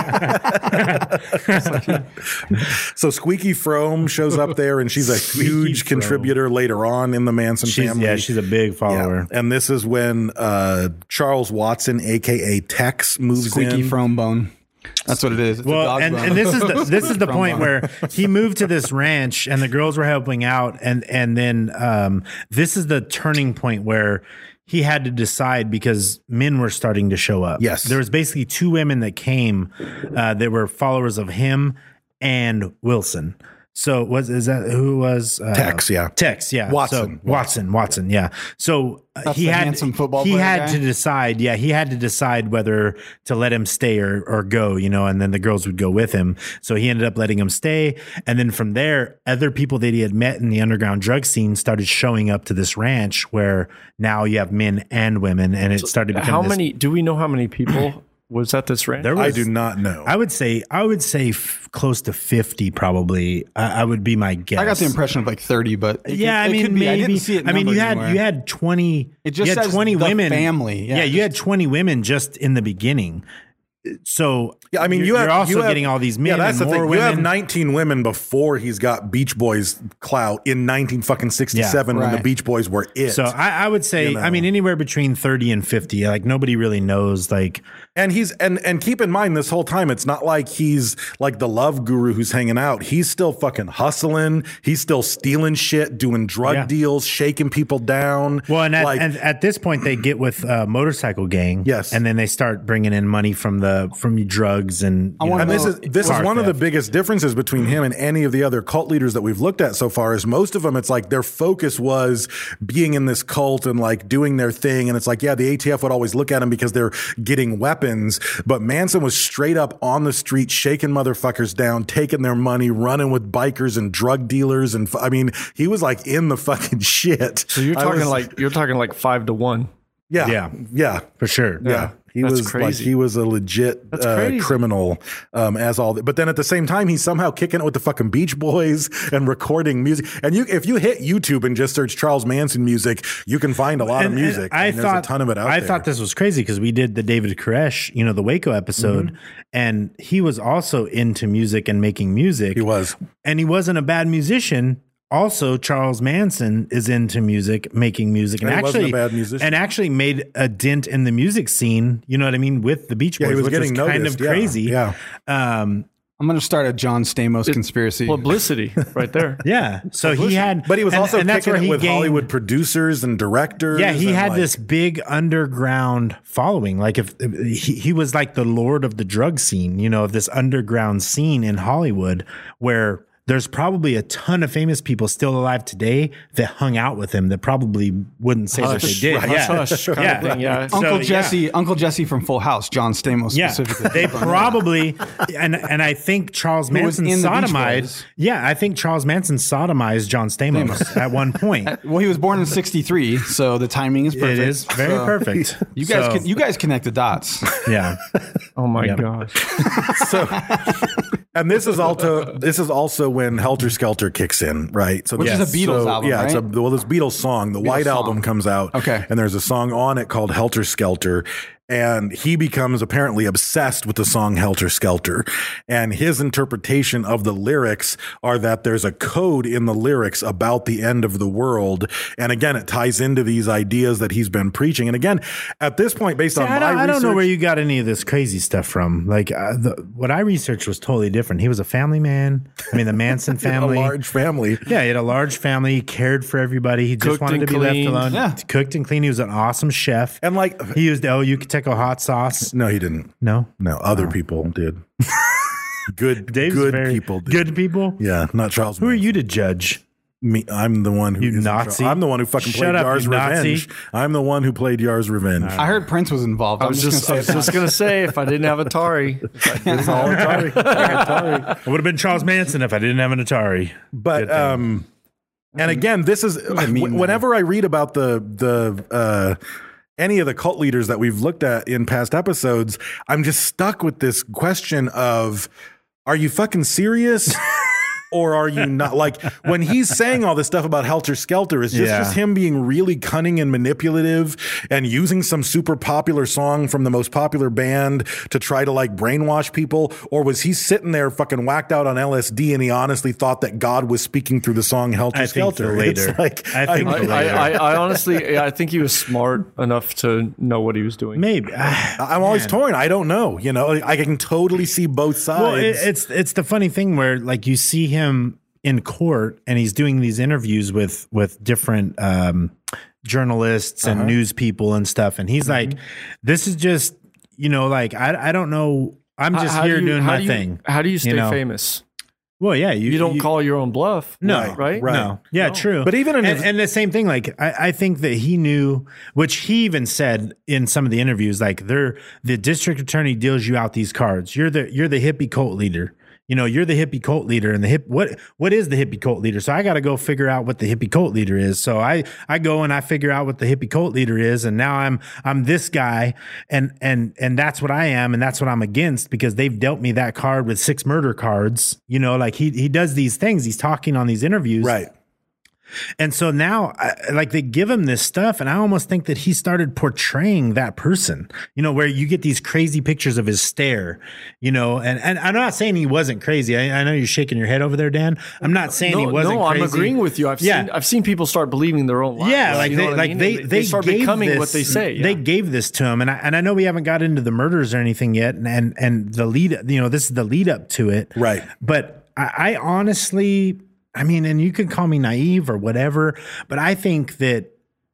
So Squeaky Frome shows up there, and she's a huge Frome. contributor later on in the Manson she's family. yeah, she's a big follower. Yeah. And this is when uh, Charles Watson, aka Tex, moves Squeaky in. Frome bone. That's what it is. It's a Well, dog and, bone. and this is the this is the Frome point bone. where he moved to this ranch and the girls were helping out, and and then um, this is the turning point where he had to decide because men were starting to show up. Yes. there was basically two women that came uh, that were followers of him and Wilson. So was is that who was uh, Tex, yeah. Tex, yeah, Watson. so, Watson, Watson, yeah. So uh, That's he the had handsome football he player had guy? to decide. Yeah, he had to decide whether to let him stay or or go. You know, and then the girls would go with him. So he ended up letting him stay, and then from there, other people that he had met in the underground drug scene started showing up to this ranch, where now you have men and women, and it started becoming how this- many? Do we know how many people was at this ranch? There I was, do not know. I would say I would say f- close to fifty, probably. I, I would be my guess. I got the impression of like thirty, but it Yeah, could, I it mean, could be. maybe. I didn't see it. I mean, you numbered had anywhere. you had twenty. It just you had says twenty the women. family. Yeah, Yeah, you just- had twenty women just in the beginning. So Yeah, I mean, you're, you have, you're also you have, getting all these men. Yeah, that's and the more thing. women. You have nineteen women before he's got Beach Boys clout in nineteen fucking sixty-seven Yeah, when right. the Beach Boys were it. So I, I would say, You know. I mean, anywhere between thirty and fifty. Like nobody really knows. Like, And he's and and keep in mind this whole time, it's not like he's like the love guru who's hanging out. He's still fucking hustling. He's still stealing shit, doing drug Yeah. deals, shaking people down. well, and at, like, and at this point, they get with uh, Motorcycle Gang. Yes. and then they start bringing in money from the from drugs and. I you wanna know, and this know- is this is car one of the theft. biggest differences between him and any of the other cult leaders that we've looked at so far. Is most of them, it's like their focus was being in this cult and like doing their thing, and it's like, yeah, the A T F would always look at them because they're getting weapons, but Manson was straight up on the street, shaking motherfuckers down, taking their money, running with bikers and drug dealers, and f- I mean, he was like in the fucking shit. So you're I talking was- like you're talking like five to one. yeah, Yeah. yeah, for sure. yeah. He That's was crazy. like he was a legit That's uh, crazy. criminal, um, as all. But then at the same time, he's somehow kicking it with the fucking Beach Boys and recording music. And you, if you hit YouTube and just search Charles Manson music, you can find a lot And- of and music. I and thought there's a ton of it out I there. thought this was crazy because we did the David Koresh, you know, the Waco episode, Mm-hmm. and he was also into music and making music. He was. and he wasn't a bad musician. Also, Charles Manson is into music, making music, and, And he actually, wasn't a bad musician. and actually made a dent in the music scene. You know what I mean? With the Beach Boys, Yeah, he was which getting was kind noticed, of yeah, crazy. yeah. Um, I'm going to start a John Stamos conspiracy. Publicity, right there. yeah. So he had, But he was and- also and that's kicking where it he with gained- Hollywood producers and directors. Yeah, he and, had like- this big underground following. Like if, if he, he was like the lord of the drug scene, you know, of this underground scene in Hollywood where there's probably a ton of famous people still alive today that hung out with him that probably wouldn't say that they Hush, did. right. Yeah. Hush, hush kind of thing, yeah. So, Uncle yeah. Jesse, Uncle Jesse from Full House, John Stamos Yeah, specifically. they probably, and and I think Charles Who was Manson in the Beach sodomized. Boys. Yeah, I think Charles Manson sodomized John Stamos at one point. Well, he was born in sixty-three, so the timing is perfect. It is very So, perfect. You guys, So, can, you guys connect the dots. yeah. Oh my Yep. gosh. So, and this is also this is also when Helter Skelter kicks in, right? So Which is a Beatles so, album, Yeah, it's a right? well, this Beatles song. The White song. Album comes out, Okay. and there's a song on it called Helter Skelter. And he becomes apparently obsessed with the song Helter Skelter. And his interpretation of the lyrics are that there's a code in the lyrics about the end of the world. And again, it ties into these ideas that he's been preaching. And again, at this point, based See, on I, my don't, I don't know research- where you got any of this crazy stuff from. Like uh, the, what I researched was totally different. He was a family man. I mean, the Manson He had family, a large family. Yeah, he had a large family. He cared for everybody. He just Cooked wanted and to be cleaned. left alone. Yeah. Cooked and clean. He was an awesome chef. And like, He used El Yucateco hot sauce. no, he didn't. No, No, other people did. Good, Dave's good very people did. Good people. Yeah, not Charles. Who are Manson. you to judge? Me, I'm the one who You isn't Nazi. Charles- I'm the one who fucking Shut played up, Yar's you Nazi. Revenge. I'm the one who played Yar's Revenge. I heard Prince was involved. I I'm was just, just, I going was to say just gonna say if I didn't have Atari, if I did all Atari. Atari. I would have been Charles Manson if I didn't have an Atari. But Good thing. um, and again, this is mean whenever I read about the the uh, any of the cult leaders that we've looked at in past episodes, I'm just stuck with this question of, are you fucking serious? Or are you not? Like when he's saying all this stuff about Helter Skelter, is just, Yeah. just him being really cunning and manipulative and using some super popular song from the most popular band to try to like brainwash people? Or was he sitting there fucking whacked out on L S D and he honestly thought that God was speaking through the song Helter I think Skelter? the later. It's like, I think I, the later. I, I, I honestly, I think he was smart enough to know what he was doing. Maybe. I'm always torn. I don't know. You know, I can totally see both sides. Well, it, it's it's the funny thing where like you see him in court and he's doing these interviews with with different um, journalists and Uh-huh. news people and stuff, and he's like, "This is just you know like I I don't know. I'm just How here do you- doing how my do you- thing." How do you stay know? famous? Well, yeah, you You don't call your own bluff. No, Right, right? right. No, yeah, No. true. But even in and, his- and the same thing, like I, I think that he knew, which he even said in some of the interviews, like they're the district attorney deals you out these cards. You're the you're the hippie cult leader. You know, you're the hippie cult leader, and the hip what what is the hippie cult leader? So I got to go figure out what the hippie cult leader is. So I I go and I figure out what the hippie cult leader is, and now I'm I'm this guy, and and and that's what I am, and that's what I'm against because they've dealt me that card with six murder cards. You know, like he he does these things. He's talking on these interviews, right. And so now, I, like, they give him this stuff, and I almost think that he started portraying that person, you know, where you get these crazy pictures of his stare, you know, and, and I'm not saying he wasn't crazy. I, I know you're shaking your head over there, Dan. I'm not saying no, he wasn't no, crazy. I'm agreeing with you. I've yeah. seen I've seen people start believing their own lies. Yeah, like you know they what I like mean? they, they they start gave becoming this, what they say. They yeah. gave this to him, and I and I know we haven't got into the murders or anything yet, and and, and the lead, you know, this is the lead up to it, Right. But I, I honestly, I mean, and you can call me naive or whatever, but I think that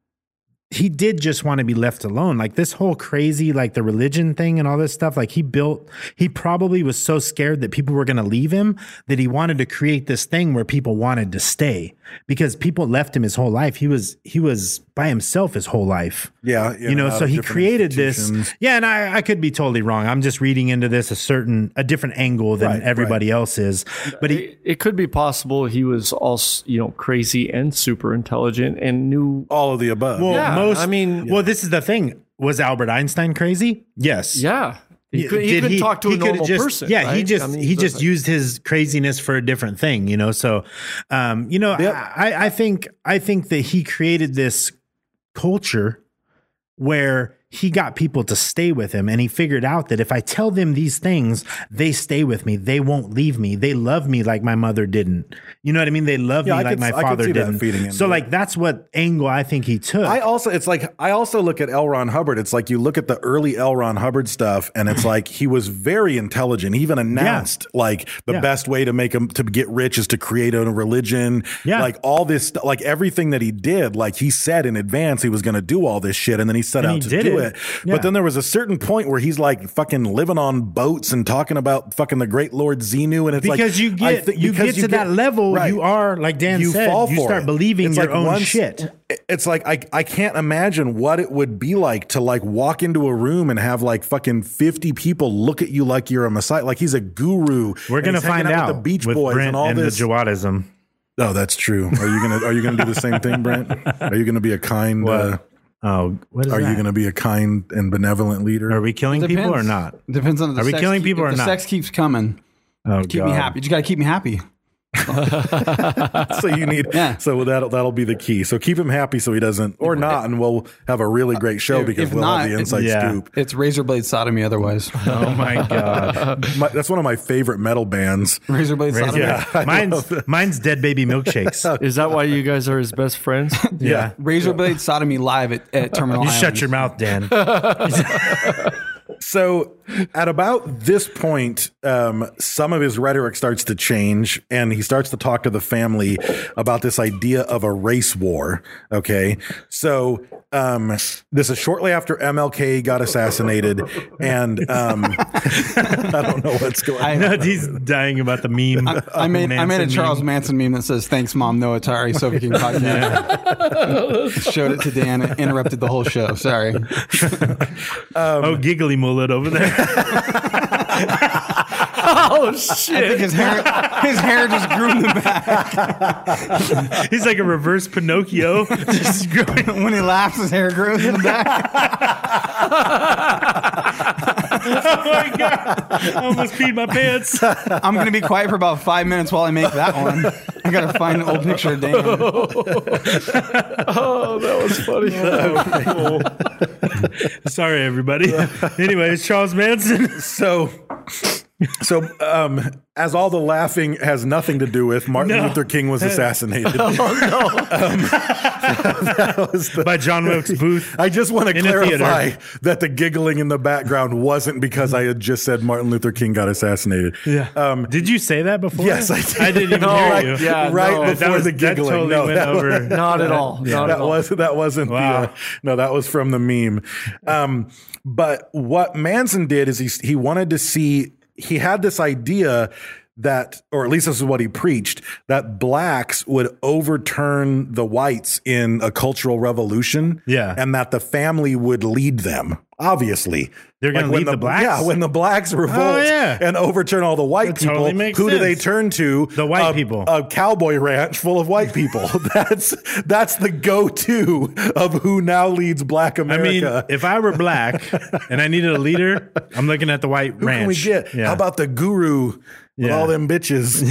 he did just want to be left alone. Like this whole crazy, like the religion thing and all this stuff, like he built, he probably was so scared that people were going to leave him that he wanted to create this thing where people wanted to stay because people left him his whole life. He was, he was by himself his whole life. Yeah. You know, so he created this. Yeah. And I, I could be totally wrong. I'm just reading into this a certain, a different angle than Right, everybody right. else is. But he, it, it could be possible he was also, you know, crazy and super intelligent and knew all of the above. well, Yeah, most, I mean- well, this is the thing. Was Albert Einstein crazy? Yes. Yeah. He Yeah, could, he did could talk to a he could've normal just, person. Yeah, he right? just I mean, he just like- used his craziness for a different thing, you know. So, um, you know, Yep. I, I think I think that he created this culture where he got people to stay with him, and he figured out that if I tell them these things, they stay with me. They won't leave me. They love me like my mother didn't. You know what I mean? They love Yeah, me I like could- my I could father see that didn't. feeding into So, it. like, that's what angle I think he took. I also, it's like, I also look at L. Ron Hubbard. It's like you look at the early L. Ron Hubbard stuff, and it's like he was very intelligent. He even announced like the Yeah. best way to make him to get rich is to create a religion. Yeah. Like all this, st- like everything that he did, like he said in advance he was going to do all this shit, and then he set And out he to did do it. it. Yeah. But then there was a certain point where he's like fucking living on boats and talking about fucking the great Lord Xenu, and it's like because you I get thi- you because get to that level, right. you are like Dan you said, fall you for start it. believing It's your like own once- shit. It's like I I can't imagine what it would be like to like walk into a room and have like fucking fifty people look at you like you're a messiah, like he's a guru. We're and gonna he's hanging find out with the Beach with Boys Brent and all this. the Jawadism. Oh, that's true. Are you gonna Are you gonna do the same thing, Brent? Are you gonna be a kind? What? Uh, Oh, what is are that? you gonna be a kind and benevolent leader? Are we killing people or Depends. not? Depends on the Are we sex killing keep- people if or the not? sex keeps coming. Oh, Keep God. me happy. You got to keep me happy. So you need, Yeah. so that'll that'll be the key. So keep him happy so he doesn't, or not, and we'll have a really great show If- because if we'll not, have the it- inside yeah. scoop. It's razor blade sodomy otherwise. Oh my God. My, that's one of my favorite metal bands. razor blade sodomy. Yeah, I mine's love it. mine's Dead Baby Milkshakes. Is that why you guys are his best friends? Yeah. Razor blade sodomy live at, at Terminal You Island. shut your mouth, Dan. So at about this point, um, some of his rhetoric starts to change, and he starts to talk to the family about this idea of a race war. Okay. So um, this is shortly after M L K got assassinated, and um, I don't know what's going I- on. No, he's dying about the meme. I made I made a Manson Charles meme. Manson meme that says "Thanks, Mom, no Atari, Sofa King podcast." Showed it to Dan, and interrupted the whole show. Sorry. oh, giggly mullet over there. Oh I shit! think his hair his hair just grew in the back. He's like a reverse Pinocchio. Just growing. When he laughs, his hair grows in the back. Oh my God. I almost peed my pants. I'm gonna be quiet for about five minutes while I make that one. I gotta find an old picture of Dan. Oh, that was funny. Sorry, everybody. Anyways, Charles Manson. So, so um, as all the laughing has nothing to do with Martin No. Luther King was assassinated. By John Wilkes Booth. I just want to In a clarify theater. that the giggling in the background wasn't because I had just said Martin Luther King got assassinated. Yeah. Um, Did you say that before? Yes, I did. I didn't even No, hear right, you. yeah, right no. before That was- the that giggling. totally no, went that over. was, Not at all. Not that at all. was that wasn't Wow. the uh, no, that was from the meme. Um, but what Manson did is he he wanted to see, he had this idea that, or at least this is what he preached, that blacks would overturn the whites in a cultural revolution. Yeah. And that the family would lead them. Obviously. They're gonna when lead the blacks? Yeah, when the blacks revolt Oh, yeah. and overturn all the white That people, totally makes who do they sense. turn to? The white A- people. A cowboy ranch full of white people. that's that's the go-to of who now leads Black I mean, America. if I were black and I needed a leader, I'm looking at the white Who ranch. can we get? Yeah. How about the guru? with Yeah. all them bitches.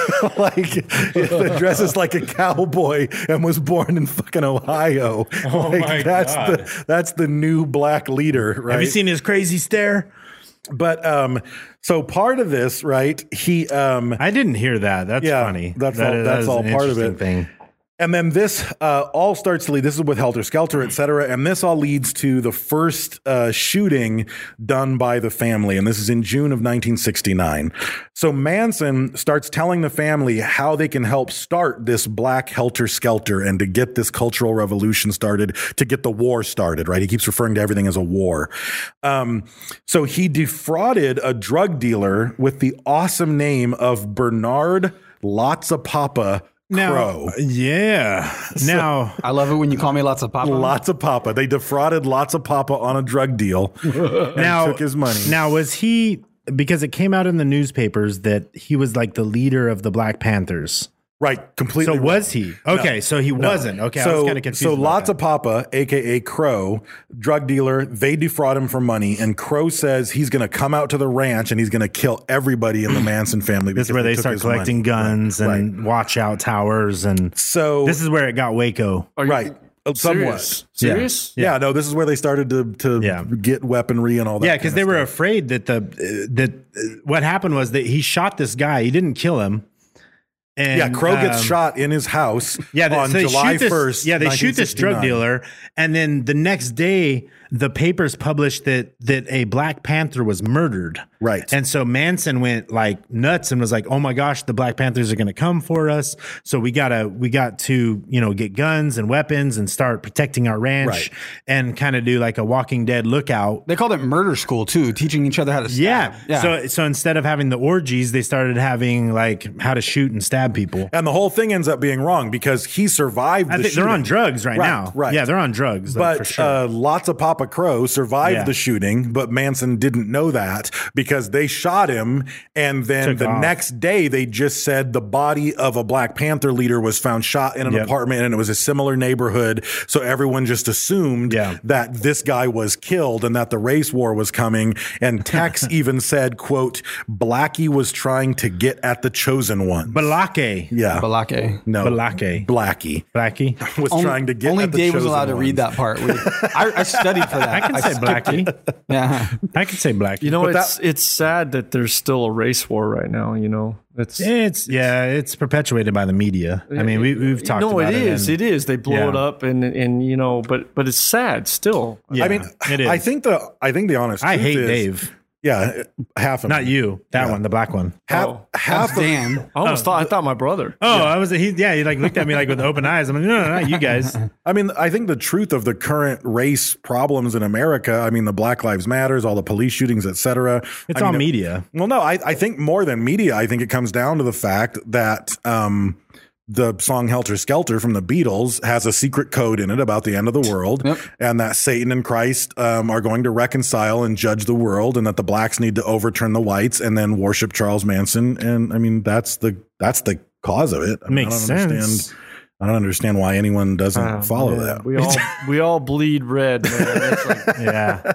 Like dresses like a cowboy and was born in fucking Ohio. Oh like, my that's God. the that's the new black leader, right? Have you seen his crazy stare? But um, so part of this, right? He um, I didn't hear that. That's Yeah, funny. that's That all- is- that's that is all an part of interesting it. Thing. And then this uh, all starts to lead. This is with Helter Skelter, et cetera. And this all leads to the first uh, shooting done by the family. And this is in June of nineteen sixty-nine. So Manson starts telling the family how they can help start this black Helter Skelter and to get this cultural revolution started, to get the war started, right? He keeps referring to everything as a war. Um, so he defrauded a drug dealer with the awesome name of Bernard Lotzapapa Crow. Now, yeah. Now, I love it when you call me lots of papa. Lots of Papa. They defrauded Lots of Papa on a drug deal and now took his money. Now, was he, because it came out in the newspapers that he was like the leader of the Black Panthers. Right, completely. So wrong. was he? Okay, No. so he No. wasn't. Okay, so, I was kind of confused. So about Lots that. of Papa, aka Crow, drug dealer, they defraud him for money, and Crow says he's going to come out to the ranch and he's going to kill everybody in the Manson family. This is because where they took start his collecting money. guns Right, and watch out towers, and so this is where it got Waco. Are you right. Somewhat. serious? Serious? Yeah. no, this is where they started to to Yeah. get weaponry and all that. Yeah, because kind they of were stuff. afraid that the uh, that uh, what happened was that he shot this guy. He didn't kill him. And, Yeah, Crow gets um, shot in his house Yeah, they, on so they July shoot this, first. Yeah, they shoot this drug nineteen sixty-nine. dealer, and then the next day, the papers published that that a Black Panther was murdered. Right. And so Manson went like nuts and was like, "Oh my gosh, the Black Panthers are going to come for us! So we gotta we got to you know get guns and weapons and start protecting our ranch Right. and kind of do like a Walking Dead lookout." They called it murder school too, teaching each other how to stab. Yeah. yeah. So so instead of having the orgies, they started having like how to shoot and stab people. And the whole thing ends up being wrong because he survived I the think they're on shooting. drugs right, Right, now. right. Yeah, they're on drugs. Like, But for sure. uh, Lots of Papa Crow survived Yeah. the shooting, but Manson didn't know that because they shot him. And then Took the off. next day, they just said the body of a Black Panther leader was found shot in an Yep. apartment and it was a similar neighborhood. So everyone just assumed Yeah. that this guy was killed and that the race war was coming. And Tex even said, quote, Blackie was trying to get at the chosen one. Balake. yeah. Balake. No. Balake. Blackie Blackie. was Only, trying to get only at the Dave was chosen allowed to read ones. that part. We- I, I studied for that. I can say skipped Blackie. it. Yeah. I can say Blackie. You know, But it's it's sad that there's still a race war right now. You know, it's it's yeah, it's perpetuated by the media. I mean, we, we've talked no, about it it. is. and- It is. They blow Yeah. it up, and and you know, but but it's sad still. Yeah, I mean, it is. I think the I think the honest I truth hate is- Dave. Yeah, half of Not them. you. That Yeah. one, the black one. Half, Oh. half That's of, Dan. I almost thought I thought my brother. Oh, I was. He, yeah, he like looked at me like with open eyes. I'm like, no, no, not you guys. I mean, I think the truth of the current race problems in America, I mean, the Black Lives Matters, all the police shootings, et cetera. It's I all mean, media. Well, no, I, I think more than media, I think it comes down to the fact that um, the song Helter Skelter from the Beatles has a secret code in it about the end of the world, Yep. and that Satan and Christ um, are going to reconcile and judge the world, and that the blacks need to overturn the whites and then worship Charles Manson. And I mean, that's the that's the cause of it. I mean, Makes I don't sense. Understand, I don't understand why anyone doesn't Uh, follow yeah, that. We all we all bleed red, man. It's like, Yeah.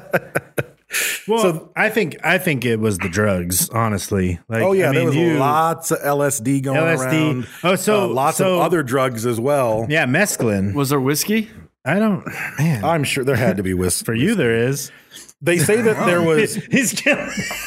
Well, I think I think it was the drugs. Honestly, like, Oh yeah, I mean, there was you- lots of L S D going L S D. around. Oh, so- uh, lots so- of other drugs as well. Yeah, mescaline. was there whiskey? I don't. Man, I'm sure there had to be whiskey. for you there is. They say that there was. He's killing.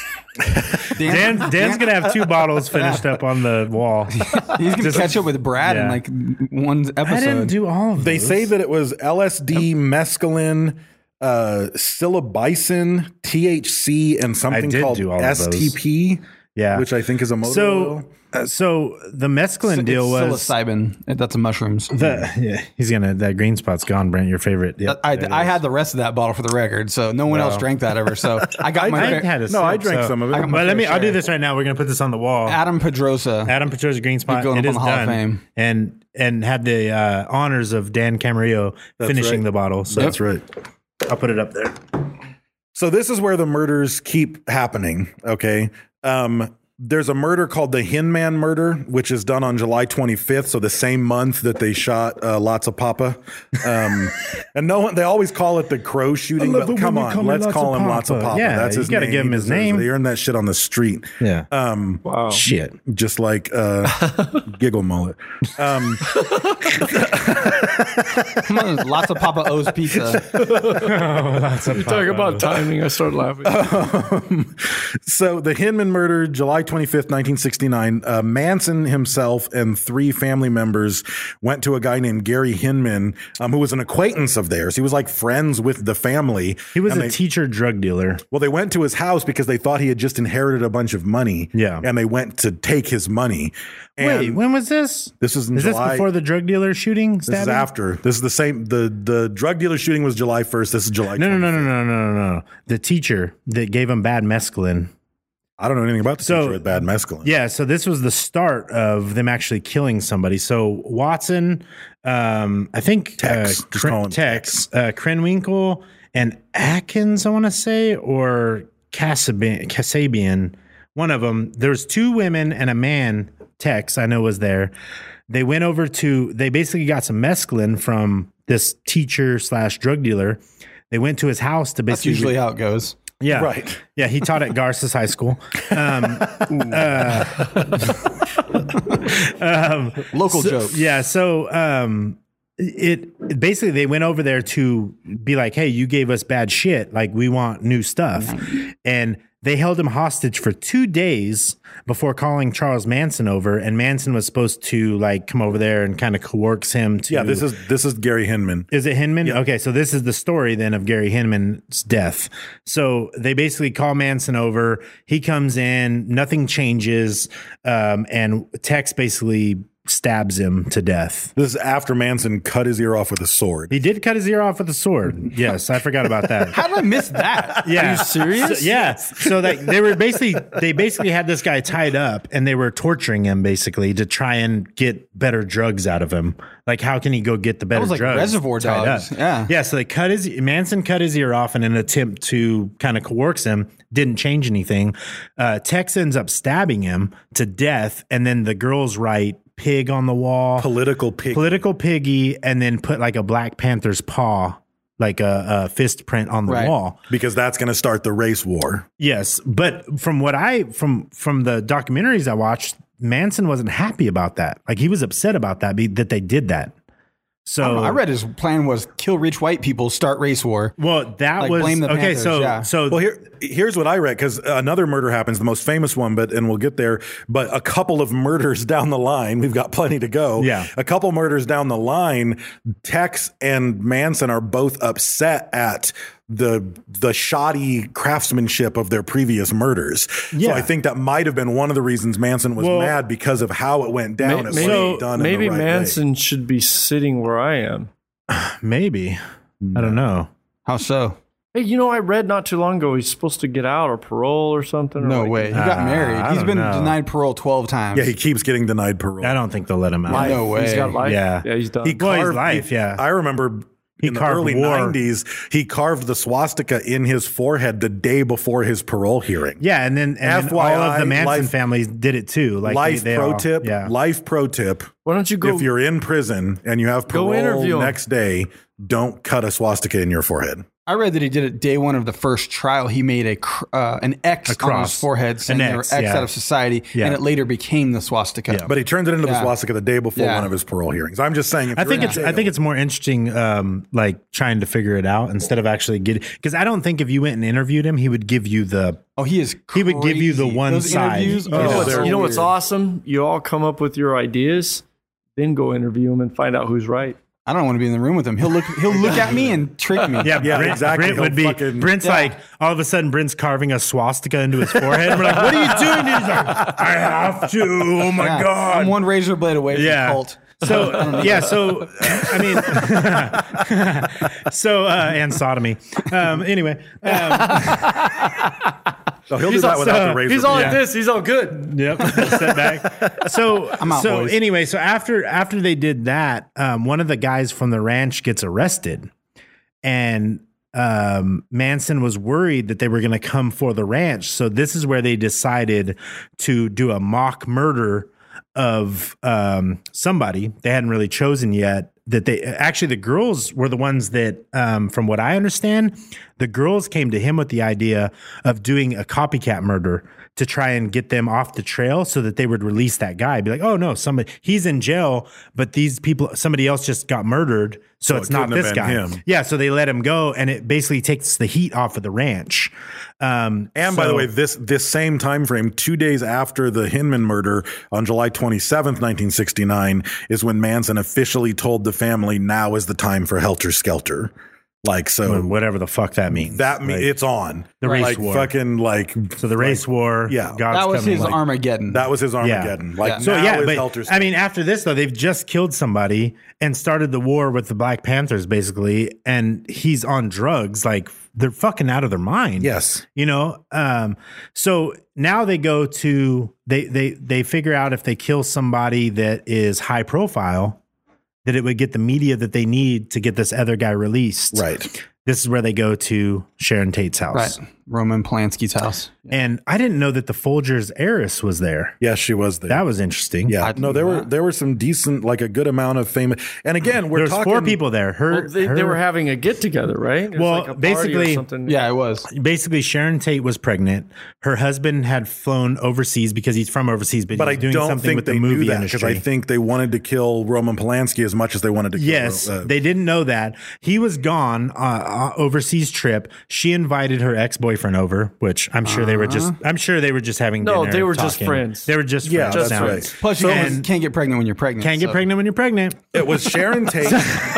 Dan, Dan's gonna have two bottles finished up on the wall. He's gonna catch up with Brad in Yeah. like one episode. I didn't do all of They those. say that it was L S D, mescaline, uh, psilocybin, T H C, and something did called do all of S T P. Yeah. which I think is a motor So, oil. uh, so the mescaline It's deal was psilocybin. That's a mushrooms. the. Yeah, he's gonna. That green spot's gone, Brent. Your favorite. Yep, I, there it I is. had the rest of that bottle for the record, so no one else Well. drank that ever. So I got my I fair- had a No, I sip, drank so- some of it. I got my But let me. fair I'll do share. this right now. We're gonna put this on the wall. Adam Pedrosa. Adam Petro's green spot. going It up is on the Hall of done, Fame. and and had the uh, honors of Dan Camarillo finishing right. the bottle. So That's right. I'll put it up there. So this is where the murders keep happening. Okay. Um, there's a murder called the Hinman murder, which is done on July twenty-fifth, so the same month that they shot uh, Lots of Papa. Um, and no one, they always call it the Crow shooting, but come on, let's call him Lots of Papa. Yeah, That's you his gotta name. give him his name. They earned that shit on the street. Yeah. Um, Wow. Shit. just like uh, Giggle Mullet. Um, Come on, Lots of Papa O's pizza. You talk about timing. I started laughing. Um, so the Hinman murder, July twenty-fifth, nineteen sixty-nine. Uh, Manson himself and three family members went to a guy named Gary Hinman, um, who was an acquaintance of theirs. He was like friends with the family. He was And a they- teacher drug dealer. Well, they went to his house because they thought he had just inherited a bunch of money. Yeah. And they went to take his money. And Wait, when was this? This is in Is July. this before the drug dealer shooting? This is stabbing? after. This is the same. The the drug dealer shooting was July first. This is July. No, no, no, no, twenty-fifth. no, no, no, no. The teacher that gave him bad mescaline. I don't know anything about the So- teacher with bad mescaline. Yeah, so this was the start of them actually killing somebody. So Watson, um, I think Tex. uh, Just Kren- call him Tex, uh, Krenwinkel, and Atkins, I want to say, or Kasabian, Kasabian, one of them. There was two women and a man. Tex, I know, was there. They went over to. They basically got some mescaline from this teacher slash drug dealer. They went to his house to That's basically. usually how it goes. Yeah. Right. Yeah, he taught at Garces High School. Um, uh, um, Local so- jokes. Yeah, so um, it basically they went over there to be like, "Hey, you gave us bad shit. Like, we want new stuff." And they held him hostage for two days before calling Charles Manson over, and Manson was supposed to like come over there and kind of coerce him to. Yeah, this is this is Gary Hinman. Is it Hinman? Okay, so this is the story then of Gary Hinman's death. So they basically call Manson over. He comes in, nothing changes, um, and Tex basically stabs him to death. This is after Manson cut his ear off with a sword. He did cut his ear off with a sword. Yes, I forgot about that. How did I miss that? Yeah. Are you serious? So- yeah. So like they were basically they basically had this guy tied up and they were torturing him basically to try and get better drugs out of him. Like, how can he go get the better was like drugs? Reservoir tied Dogs. up? Yeah. Yeah. So they cut his Manson cut his ear off in an attempt to kind of coerce him. Didn't change anything. Uh, Tex ends up stabbing him to death, and then the girls write pig on the wall, Political pig. political piggy, and then put like a Black Panther's paw, like a, a fist print on the Right. wall. because that's going to start the race war. Yes, but from what I from from the documentaries I watched, Manson wasn't happy about that. Like, he was upset about that be, that they did that. So I, don't know. I read his plan was kill rich white people, start race war. Well, that Like, was blame the okay. Panthers, so yeah. so Well, here here's what I read, because another murder happens, the most famous one, but and we'll get there. But a couple of murders down the line, we've got plenty to go. Yeah. a couple murders down the line, Tex and Manson are both upset at the the shoddy craftsmanship of their previous murders. Yeah. So I think that might have been one of the reasons Manson was Well, mad, because of how it went down. May- it maybe wasn't done maybe in the right way. Manson should be sitting where I am. maybe I don't know. How so? Hey, you know, I read not too long ago he's supposed to get out or parole or something. or No like- way. He got Uh, married. I He's don't been know. denied parole twelve times. Yeah, he keeps getting denied parole. I don't think they'll let him out. Life. No way. He's got life. Yeah. yeah, he's done. He Well, his carved life, he- yeah. I remember He in the carved early war. nineties, he carved the swastika in his forehead the day before his parole hearing. Yeah, and then, and then F Y I, all of the Manson life- families did it too. Like life they, they pro all- tip. Yeah. Life pro tip. Why don't you go? If you're in prison and you have Go parole interview him. next day, don't cut a swastika in your forehead. I read that he did it day one of the first trial. He made a cr- uh, an X A on cross. his forehead, saying An they were X, X yeah. out of society, Yeah. and it later became the swastika. But he turned it into the Yeah. swastika the day before Yeah. one of his parole hearings. I'm just saying. If I you're think in it's jail- I think it's more interesting, um, like trying to figure it out instead of actually getting. Because I don't think if you went and interviewed him, he would give you the. Oh, he is. He would give you the crazy. one Those side. interviews You are You know, Oh, what's, so you know what's weird. awesome? You all come up with your ideas, then go interview him and find out who's right. I don't want to be in the room with him. He'll look. He'll look at me and trick me. Yeah, Yeah, Brent, exactly. Brent He'll would be. fucking- Brent's Yeah. like all of a sudden. Brent's carving a swastika into his forehead. And we're like, "What are you doing?" He's like, "I have to." Oh my Yeah. god! I'm one razor blade away from Yeah. the cult. So yeah, so I mean, so uh, and sodomy. Um, anyway, um, So he'll do He's that all- without the razor. He's all Yeah. like this. He's all good. yep. Set back. So I'm out, so boys. anyway, so after after they did that, um, one of the guys from the ranch gets arrested, and um, Manson was worried that they were going to come for the ranch. So this is where they decided to do a mock murder of um, somebody they hadn't really chosen yet. That they actually, the girls were the ones that, um, from what I understand, the girls came to him with the idea of doing a copycat murder to try and get them off the trail so that they would release that guy. Be like, oh no, somebody, he's in jail, but these people, somebody else just got murdered. So, so it's it not this guy. Him. Yeah. So they let him go, and it basically takes the heat off of the ranch. Um, and so, by the way, this, this same time frame, two days after the Hinman murder on July twenty-seventh, nineteen sixty-nine, is when Manson officially told the family, now is the time for Helter Skelter. Like, so whatever the fuck that means, that mean, like, it's on the race like war. Fucking like, so the race like, war. Yeah. God's that was his like, Armageddon. That was his Armageddon. Yeah. Like, yeah. So now yeah, is but Helter Skelter. I mean, after this though, they've just killed somebody and started the war with the Black Panthers basically. And he's on drugs. Like, they're fucking out of their mind. Yes. You know? Um, so now they go to, they, they, they figure out if they kill somebody that is high profile, that it would get the media that they need to get this other guy released. Right. This is where they go to Sharon Tate's house. Right. Roman Polanski's house. And I didn't know that the Folgers heiress was there. Yes, she was there. That was interesting. Yeah. No, there were there were some decent, like a good amount of famous. And again, we're There's talking four people there. Her, Well, they, her they were having a get together, right? It was Well, like a party or basically- something. Yeah, it was. basically Sharon Tate was pregnant. Her husband had flown overseas because he's from overseas, but, But he's I doing don't something think with they the knew movie that because industry. I think they wanted to kill Roman Polanski as much as they wanted to kill. Yes, uh, they didn't know that. He was gone uh, uh, overseas trip. She invited her ex-boyfriend over, which I'm sure they were just I'm sure they were just having No, dinner, they were just talking. friends. They were just Yeah, friends. that's sounds- right. Plus, you So- can't, can't get pregnant when you're pregnant. Can't get so- pregnant when you're pregnant. It was Sharon Tate.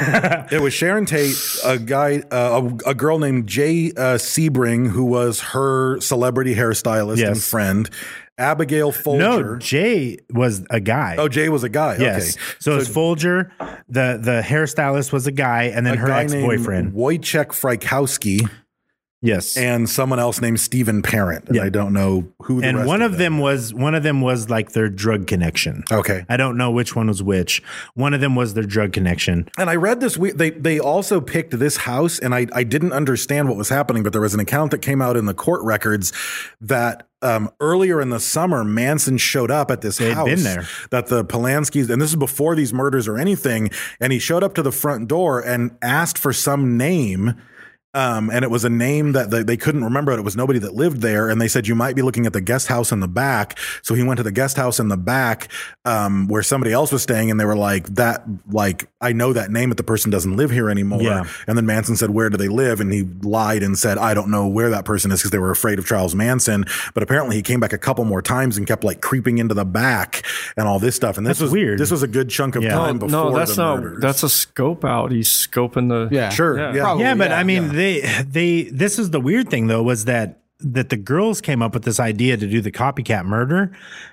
It was Sharon Tate, a guy, uh, a, a girl named Jay uh, Sebring, who was her celebrity hairstylist and Yes. friend. Abigail Folger. No, Jay was a guy. Oh, Jay was a guy. yes. Okay. So, it's Folger, the the hairstylist was a guy, and then a her guy ex-boyfriend. named Wojciech Frykowski Yes. and someone else named Stephen Parent. And Yeah. I don't know who the and rest one of them them was one of them was like their drug connection. Okay. I don't know which one was which. One of them was their drug connection. And I read this. We, they they also picked this house, and I I didn't understand what was happening, but there was an account that came out in the court records that um, earlier in the summer, Manson showed up at this They'd house been there. that the Polanskis, and this is before these murders or anything, and he showed up to the front door and asked for some name. Um, and it was a name that they, they couldn't remember. It was nobody that lived there. And they said, you might be looking at the guest house in the back. So he went to the guest house in the back, um, where somebody else was staying. And they were like, that, like, I know that name, but the person doesn't live here anymore. Yeah. And then Manson said, where do they live? And he lied and said, I don't know where that person is, because they were afraid of Charles Manson. But apparently he came back a couple more times and kept like creeping into the back and all this stuff. And this That's was weird. This was a good chunk of Yeah. time No, before no, that's the not. murders. That's a scope out. He's scoping the. Yeah. Sure. Yeah. Yeah. Probably. yeah, but yeah, I mean, yeah. they they this is the weird thing though, was that that the girls came up with this idea to do the copycat murder.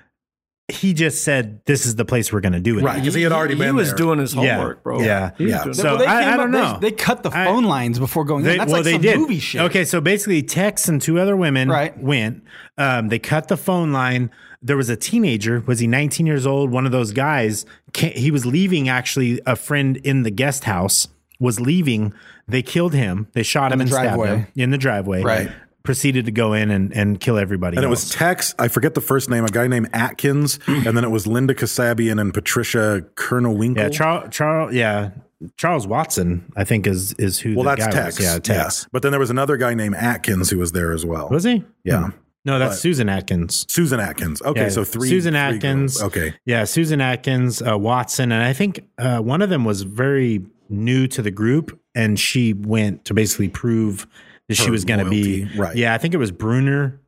He just said, "This is the place we're going to do it." Right. Because he had already He been was there. doing his Yeah. homework, bro. Yeah. He was Yeah. doing So- Well, they I- came I don't up- know. They, they cut the I- phone lines before going in. They, That's well, like they some did. movie shit. Okay, so basically, Tex and two other women Right. went. Um, they cut the phone line. There was a teenager. Was he nineteen years old? One of those guys. Ca- He was leaving. Actually, a friend in the guest house was leaving. They killed him. They shot him the and stabbed driveway. him in the driveway. Right. Proceeded to go in and, and kill everybody. And it else. was Tex, I forget the first name, a guy named Atkins, and then it was Linda Kasabian and Patricia Kernowinkel. yeah, Charles. Charles. Yeah, Charles Watson. I think is is who. well, the that's guy Tex. Was. Yeah, Tex. But then there was another guy named Atkins who was there as well. Was he? Yeah. No, that's But- Susan Atkins. Susan Atkins. Okay, Yeah, so three. Susan three Atkins. girls. Okay. Yeah, Susan Atkins, uh, Watson, and I think uh, one of them was very new to the group, and she went to basically prove that she Her was going to be loyalty, right. Yeah, I think it was Bruner.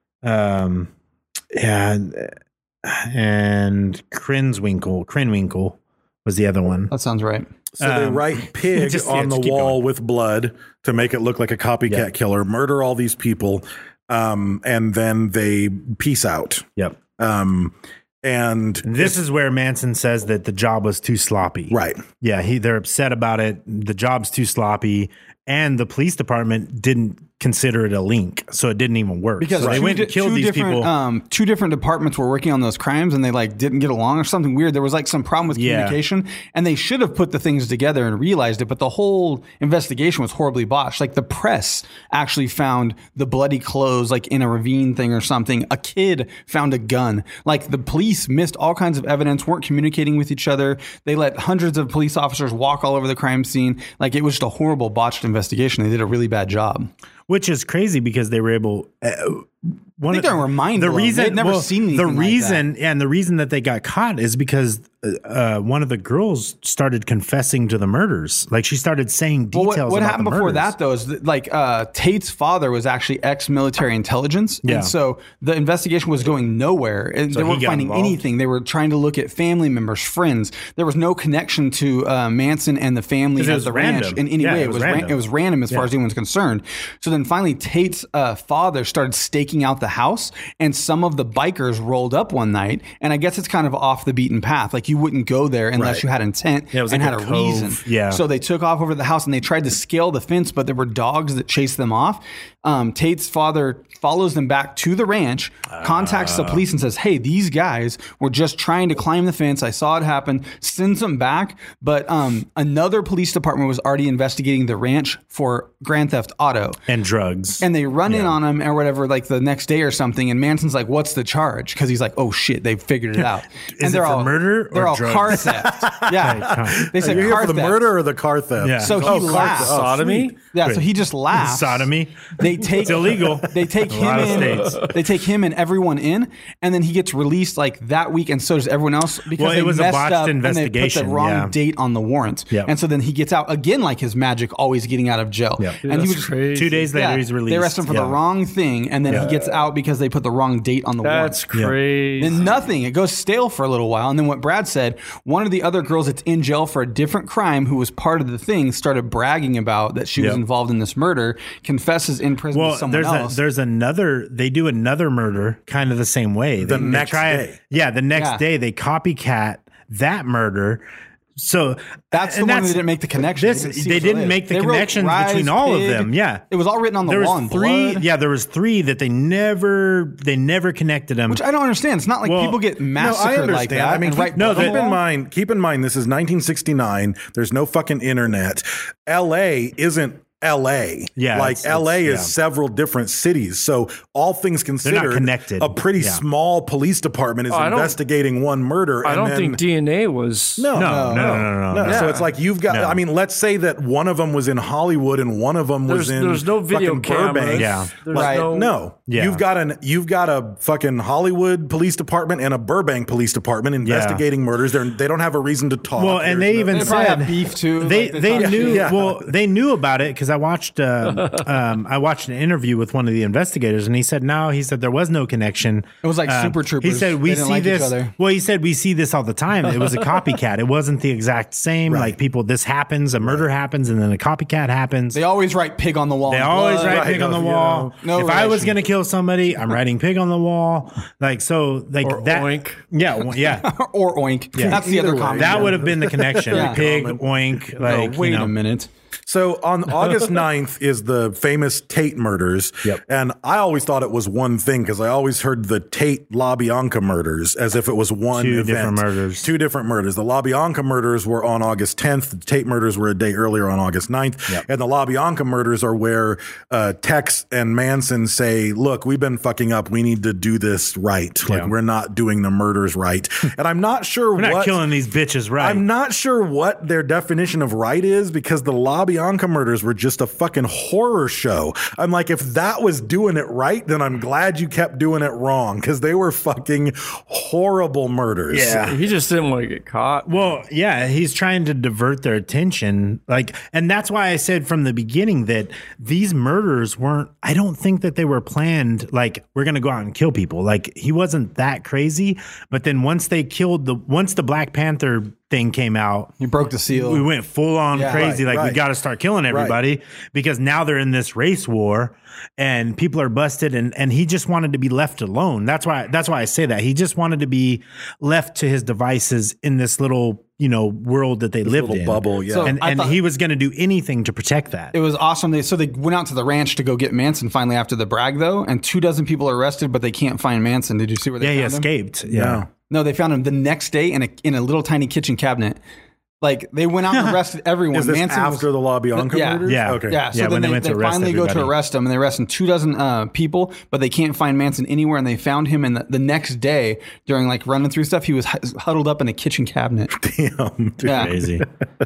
Um, yeah, and Krenwinkel. Krenwinkel was the other one. That sounds right. So they Um, write pig just- yeah, on the just keep wall going. with blood to make it look like a copycat Yeah. killer, murder all these people, um, and then they peace out. Yep. Um, and This is where Manson says that the job was too sloppy. right. Yeah, he they're upset about it. The job's too sloppy, and the police department didn't consider it a link, so it didn't even work. Because so they two went di- and killed two these different, people. Um, two different departments were working on those crimes, and they like didn't get along or something weird. There was like some problem with Yeah. communication, and they should have put the things together and realized it. But the whole investigation was horribly botched. Like the press actually found the bloody clothes like in a ravine thing or something. A kid found a gun. Like the police missed all kinds of evidence, weren't communicating with each other. They let hundreds of police officers walk all over the crime scene. Like it was just a horrible botched investigation. They did a really bad job. Which is crazy because they were able. Uh, one I think of, they were mind the blown. reason They'd never well, seen anything the like reason that. and the reason that they got caught is because uh, one of the girls started confessing to the murders. Like she started saying details. Well, what, what about happened the before murders. that though is that, like uh, Tate's father was actually ex-military intelligence, Yeah. and so the investigation was going nowhere. And So they he weren't got finding involved? anything. They were trying to look at family members, friends. There was no connection to uh, Manson and the family 'Cause it at was the ranch random. in any Yeah, way. it It was was ran- random. it was random as far Yeah. as anyone's concerned. So then finally, Tate's uh, father started staking out the house, and some of the bikers rolled up one night. And I guess it's kind of off the beaten path. Like you wouldn't go there unless Right. you had intent Yeah, it was and like had a a, cove. reason. Yeah. So they took off over the house and they tried to scale the fence, but there were dogs that chased them off. Um, Tate's father follows them back to the ranch, contacts the police and says, hey, these guys were just trying to climb the fence. I saw it happen, sends them back. But um, another police department was already investigating the ranch for grand theft auto. and drugs. And they run in on him or whatever, like the next day or something. And Manson's like, what's the charge? Because he's like, oh shit, they figured it out. Is and it they're for all murder They're or all drugs? car theft. Yeah. They Are said you here car for the theft. murder or the car theft? Yeah. So he Oh, car laughs. theft. Oh, Sodomy? sweet. Yeah, so he just laughs. Sodomy. They take It's illegal. They take A him lot of in. states. They take him and everyone in, and then he gets released like that week, and so does everyone else because Well, it they was a messed botched up and they put the investigation, wrong yeah. date on the warrant. Yep. And so then he gets out again, like his magic, always getting out of jail. Yep. Dude, and he that's was crazy. Two days later, yeah, he's released. They arrest him for Yeah. the wrong thing, and then Yeah. he gets out because they put the wrong date on the That's warrant. crazy. Then nothing. It goes stale for a little while. And then what Brad said, one of the other girls that's in jail for a different crime who was part of the thing started bragging about that she was Yep. involved in this murder, confesses in prison Well, with someone there's else. a, there's another. They do another murder, kind of the same way. The They- they next try- day. Yeah, the next Yeah. day they copycat that murder. So That's the and one that's- that didn't make the connection. This, They didn't see they what it didn't is. make the They wrote connections Rise between all Pig. of them. Yeah, It was all written on the there wall was in three. blood. Yeah, there was three that they never they never connected them. Which I don't understand. It's not like Well, people get No, I massacred understand. like that. I mean, and keep, write no, blood on keep the in wall. mind. Keep in mind, this is nineteen sixty-nine. There's no fucking internet. L A isn't L A. Yeah, like it's- L A it's- is yeah. several different cities. So all things considered, connected. a pretty Yeah. small police department is Oh, I don't- investigating one murder. I and don't then, think D N A was. No, No, no, no, no, no, no. no. So it's like you've got. No. I mean, let's say that one of them was in Hollywood and one of them was There's, in. there's no video fucking cameras. Burbank. Yeah. There's Right. no. No, Yeah. you've got an you've got a fucking Hollywood police department and a Burbank police department investigating murders. They're, they don't have a reason to talk. Well, and There's they no- even They probably said have beef, too. They Like, they they talk- knew Yeah. well they knew about it because I watched uh, um, I watched an interview with one of the investigators and he said no he said there was no connection. It was like Um, Super Troopers. He said we They didn't see like each this. other. Well, he said we see this all the time. It was a copycat. It wasn't the exact same. Right. Like people, this happens, a murder happens, and then a copycat happens. They always write pig on the wall. They in always blood. write Right, pig on the you wall. know. No if I was relation. going to kill somebody, I'm writing pig on the wall. Like so, like Or that. oink. Yeah, well, yeah. or oink. That's the Either other way. comment. That would have been the connection. Yeah. Pig, oink. Like, Oh, wait you know. a minute. So on August ninth is the famous Tate murders. Yep. And I always thought it was one thing because I always heard the Tate LaBianca murders as if it was one Two event. different murders. Two different murders. The LaBianca murders were on August tenth. The Tate murders were a day earlier on August ninth. Yep. And the LaBianca murders are where uh, Tex and Manson say, look, we've been fucking up. We need to do this right. Like Yeah. we're not doing the murders right. And I'm not sure We're not what. killing these bitches right. I'm not sure what their definition of right is because the LaBianca murders were just a fucking horror show. I'm like, if that was doing it right, then I'm glad you kept doing it wrong because they were fucking horrible murders. Yeah. He just didn't want to get caught. Well, yeah, he's trying to divert their attention. Like, and that's why I said from the beginning that these murders weren't, I don't think that they were planned. Like, we're going to go out and kill people. Like, he wasn't that crazy. But then once they killed the, once the Black Panther thing came out, he broke the seal. We went full on Yeah. crazy. Right, like right. we got to start killing everybody because now they're in this race war and people are busted. And, and he just wanted to be left alone. That's why, that's why I say that. He just wanted to be left to his devices in this little, you know, world that they lived little in. bubble, yeah. So and I and thought- he was going to do anything to protect that. It was awesome. They so they went out to the ranch to go get Manson finally after the brag though, and two dozen people are arrested, but they can't find Manson. Did you see where they yeah, he found him? escaped. Yeah. No. No, they found him the next day in a in a little tiny kitchen cabinet. Like they went out and arrested everyone. Is this Manson after was, the LaBianca Yeah. murders? Yeah. Okay. Yeah, so Yeah, then when they they, went to they arrest finally go to everybody. arrest him, and they arrested two dozen uh, people, but they can't find Manson anywhere. And they found him, and the, the next day, during like running through stuff, he was hu- huddled up in a kitchen cabinet. Damn, dude. Yeah. Crazy.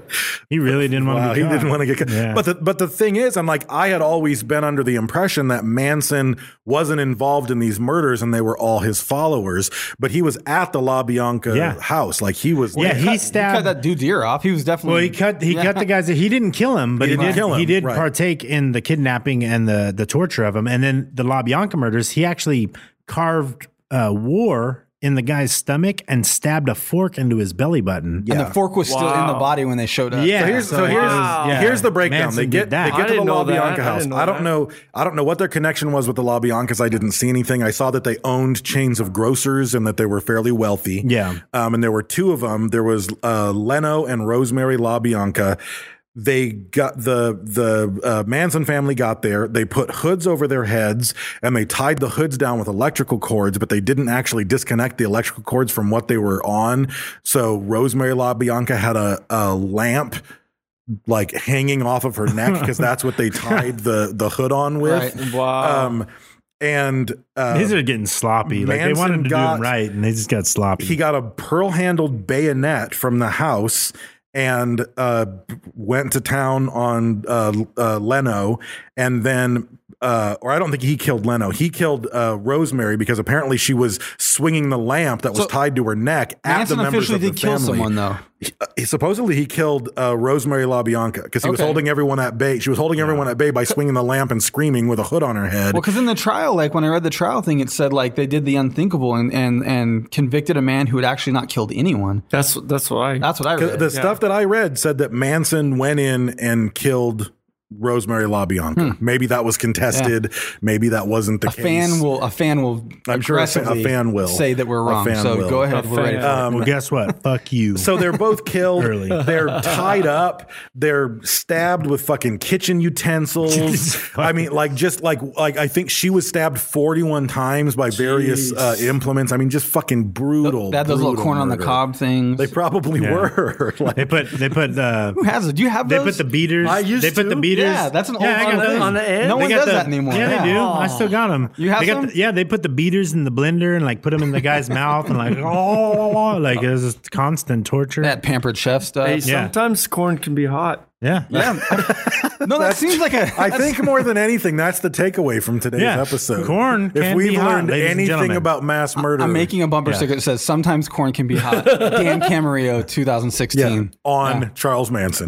He really didn't want Wow, to be he caught. didn't want to get caught. Yeah. But the but the thing is, I'm like, I had always been under the impression that Manson wasn't involved in these murders and they were all his followers. But he was at the LaBianca Yeah. house. Like he was Yeah, there. he Cut stabbed that dude's ear off. He was definitely. Well, he cut he Yeah. cut the guys. He didn't kill him, but He he, didn't did. kill him, He did right. partake in the kidnapping and the the torture of him. And then the LaBianca murders. He actually carved uh, war in the guy's stomach and stabbed a fork into his belly button. And the fork was still in the body when they showed up. Yeah. So here's, so it here's, was- yeah. here's the breakdown. Manson They did get that. they I get to the didn't know that. LaBianca I house. didn't know I don't that. know. I don't know what their connection was with the LaBiancas. I didn't see anything. I saw that they owned chains of grocers and that they were fairly wealthy. Yeah. Um, and there were two of them. There was uh, Leno and Rosemary LaBianca. They got the the uh, Manson family got there. They put hoods over their heads and they tied the hoods down with electrical cords, but they didn't actually disconnect the electrical cords from what they were on. So Rosemary LaBianca had a, a lamp like hanging off of her neck because that's what they tied the the hood on with. Right. Wow. Um, and uh, These are getting sloppy. Like they Manson wanted to got- do them right, and they just got sloppy. he got a pearl handled bayonet from the house and uh, went to town on uh, uh, Leno, and then, uh, or I don't think he killed Leno. He killed uh, Rosemary because apparently she was swinging the lamp that was So, tied to her neck at Manson the members officially of the did kill family. someone, though. He, uh, he- supposedly he killed uh, Rosemary LaBianca because he was Okay. holding everyone at bay. She was holding everyone at bay by swinging the lamp and screaming with a hood on her head. Well, because in the trial, like when I read the trial thing, it said like they did the unthinkable and and and convicted a man who had actually not killed anyone. That's that's what I. That's what I 'Cause read. the stuff that I read said that Manson went in and killed Rosemary LaBianca. Maybe that was contested. Maybe that wasn't the a case. fan will a fan will I'm sure a fa- a aggressively fan will. say that we're A wrong. fan So will. go ahead. A We're ready. fan. For it. Um, well, guess what? Fuck you. So they're both killed. Early. They're tied up. They're stabbed with fucking kitchen utensils. I mean, like just like like I think she was stabbed forty-one times by various uh, implements. I mean, just fucking brutal. They had those little brutal corn on the murder. cob things. They probably Yeah. were. Like, they put they put uh, Who has it? Do you have they those? put the beaters. I used they put to. the beaters. Yeah, that's an old I got on the- those. on the end? No They one got does the- that anymore. Yeah, they do. Yeah. I still got them. You have they got some? The, yeah, they put the beaters in the blender and like put them in the guy's mouth and like oh, like it was just constant torture. That pampered chef stuff. Hey, Yeah. sometimes corn can be hot. yeah, Yeah. No, that seems like a. I think more than anything, that's the takeaway from today's Yeah. episode. Corn If can we've be hot, learned ladies and anything gentlemen. about mass murder, I'm making a bumper Yeah. sticker that says "Sometimes corn can be hot." Dan Camarillo, twenty yeah, sixteen. on Yeah. Charles Manson.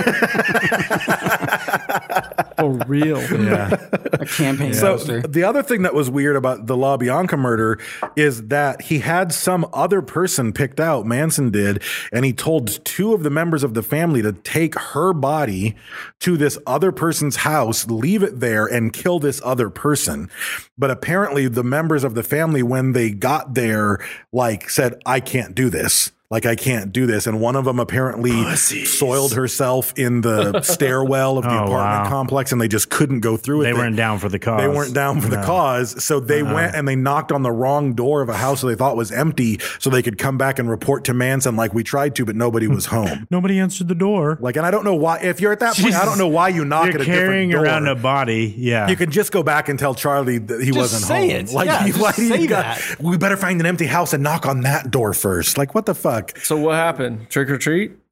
For real. yeah. A campaign So poster. the other thing that was weird about the LaBianca murder is that he had some other person picked out, Manson did, and he told two of the members of the family to take her body to this other person's house, leave it there, and kill this other person. But apparently the members of the family, when they got there, like said, I can't do this. Like, I can't do this. And one of them apparently Pussies. soiled herself in the stairwell of the Oh, apartment wow. complex, and they just couldn't go through it. They weren't down for the cause. They weren't down for the No. cause. So they Uh-uh. went and they knocked on the wrong door of a house that they thought was empty so they could come back and report to Manson like we tried to, but nobody was home. Nobody answered the door. Like, and I don't know why, if you're at that point, I don't know why you knock You're at a carrying different door. around a body. Yeah, You could just go back and tell Charlie that he Just wasn't say home. it. Like, Yeah, you- just why do you say got- that. we better find an empty house and knock on that door first. Like, what the fuck? So what happened? Trick or treat?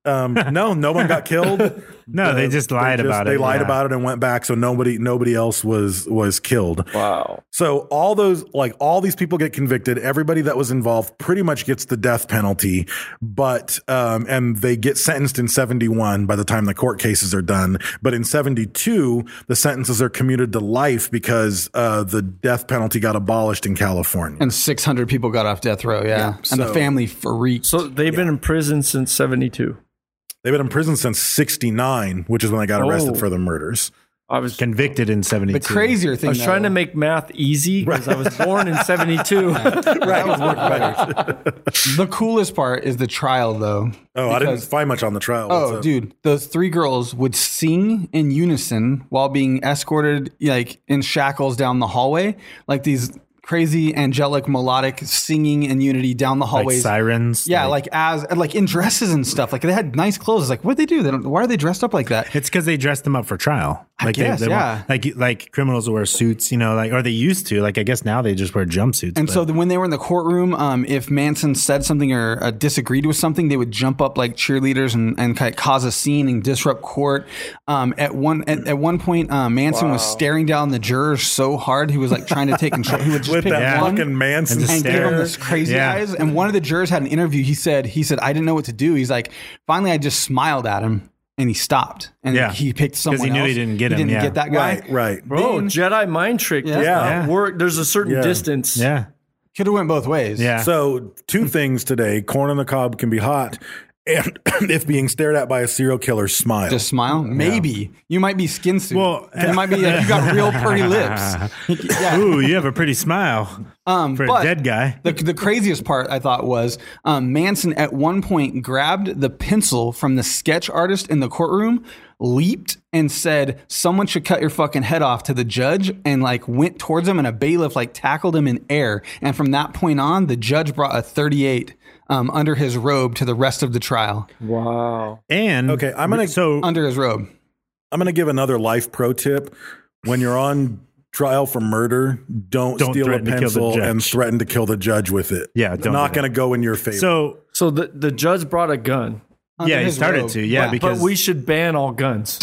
Um, no, no one got killed. No, they just lied about it, They lied yeah. about it and went back, so nobody nobody else was was killed. Wow. So all those like all these people get convicted. Everybody that was involved pretty much gets the death penalty, but um, and they get sentenced in seventy-one by the time the court cases are done. But in seventy-two, the sentences are commuted to life because uh, the death penalty got abolished in California. And six hundred people got off death row. Yeah, Yeah, and so- the family freaked. So they've been in prison since seventy-two. They've been in prison since sixty-nine, which is when they got arrested Oh. for the murders. I was Convicted in seventy-two. the crazier thing, I was trying though- to make math easy because I was born in seventy-two. That was work better. The coolest part is the trial, though. Oh, I didn't because- find much on the trial. What's Oh, up? dude, those three girls would sing in unison while being escorted, like in shackles down the hallway, like these crazy angelic melodic singing in unity down the like hallways. sirens. Yeah, like, as like in dresses and stuff. Like they had nice clothes. It's like, what'd they do? They don't, why are they dressed up like that? It's because they dressed them up for trial. I Like guess, they, they yeah. want- like like criminals wear suits, you know, like or they used to. Like I guess now they just wear jumpsuits. And but- so the, when they were in the courtroom, um, if Manson said something or uh, disagreed with something, they would jump up like cheerleaders and, and kind of cause a scene and disrupt court. Um, at one at, at one point, uh, Manson was staring down the jurors so hard he was like trying to take control. He would just With pick that one fucking Manson And just and give stare. him this crazy Yeah. eyes. And one of the jurors had an interview. He said, he said, I didn't know what to do. He's like, finally, I just smiled at him. And he stopped, and Yeah. he picked someone he knew else. he didn't get he him, didn't yeah. get that guy. Right, right. Bro, Then- Jedi mind trick. Yeah. does Yeah. not work. There's a certain Yeah. distance. yeah, Could have went both ways. yeah. So two things today: corn on the cob can be hot, and if being stared at by a serial killer, smile. Just smile. Maybe you might be skin suit. Well, it might be like you got real pretty lips. Yeah. Ooh, you have a pretty smile Um, for but a dead guy. The, the craziest part I thought was um, Manson at one point grabbed the pencil from the sketch artist in the courtroom, leaped and said, "Someone should cut your fucking head off" to the judge, and like went towards him, and a bailiff like tackled him in air. And from that point on, the judge brought a thirty-eight um, under his robe to the rest of the trial. Wow. And Okay, I'm gonna- so Under his robe. I'm going to give another life pro tip: when you're on trial for murder, don't, Don't steal a threaten to kill the pencil judge. and threaten to kill the judge with it. Yeah, It's don't not do that. going to go in your favor. so So the, the judge brought a gun, Under yeah, he his started robe. to yeah But- because but we should ban all guns.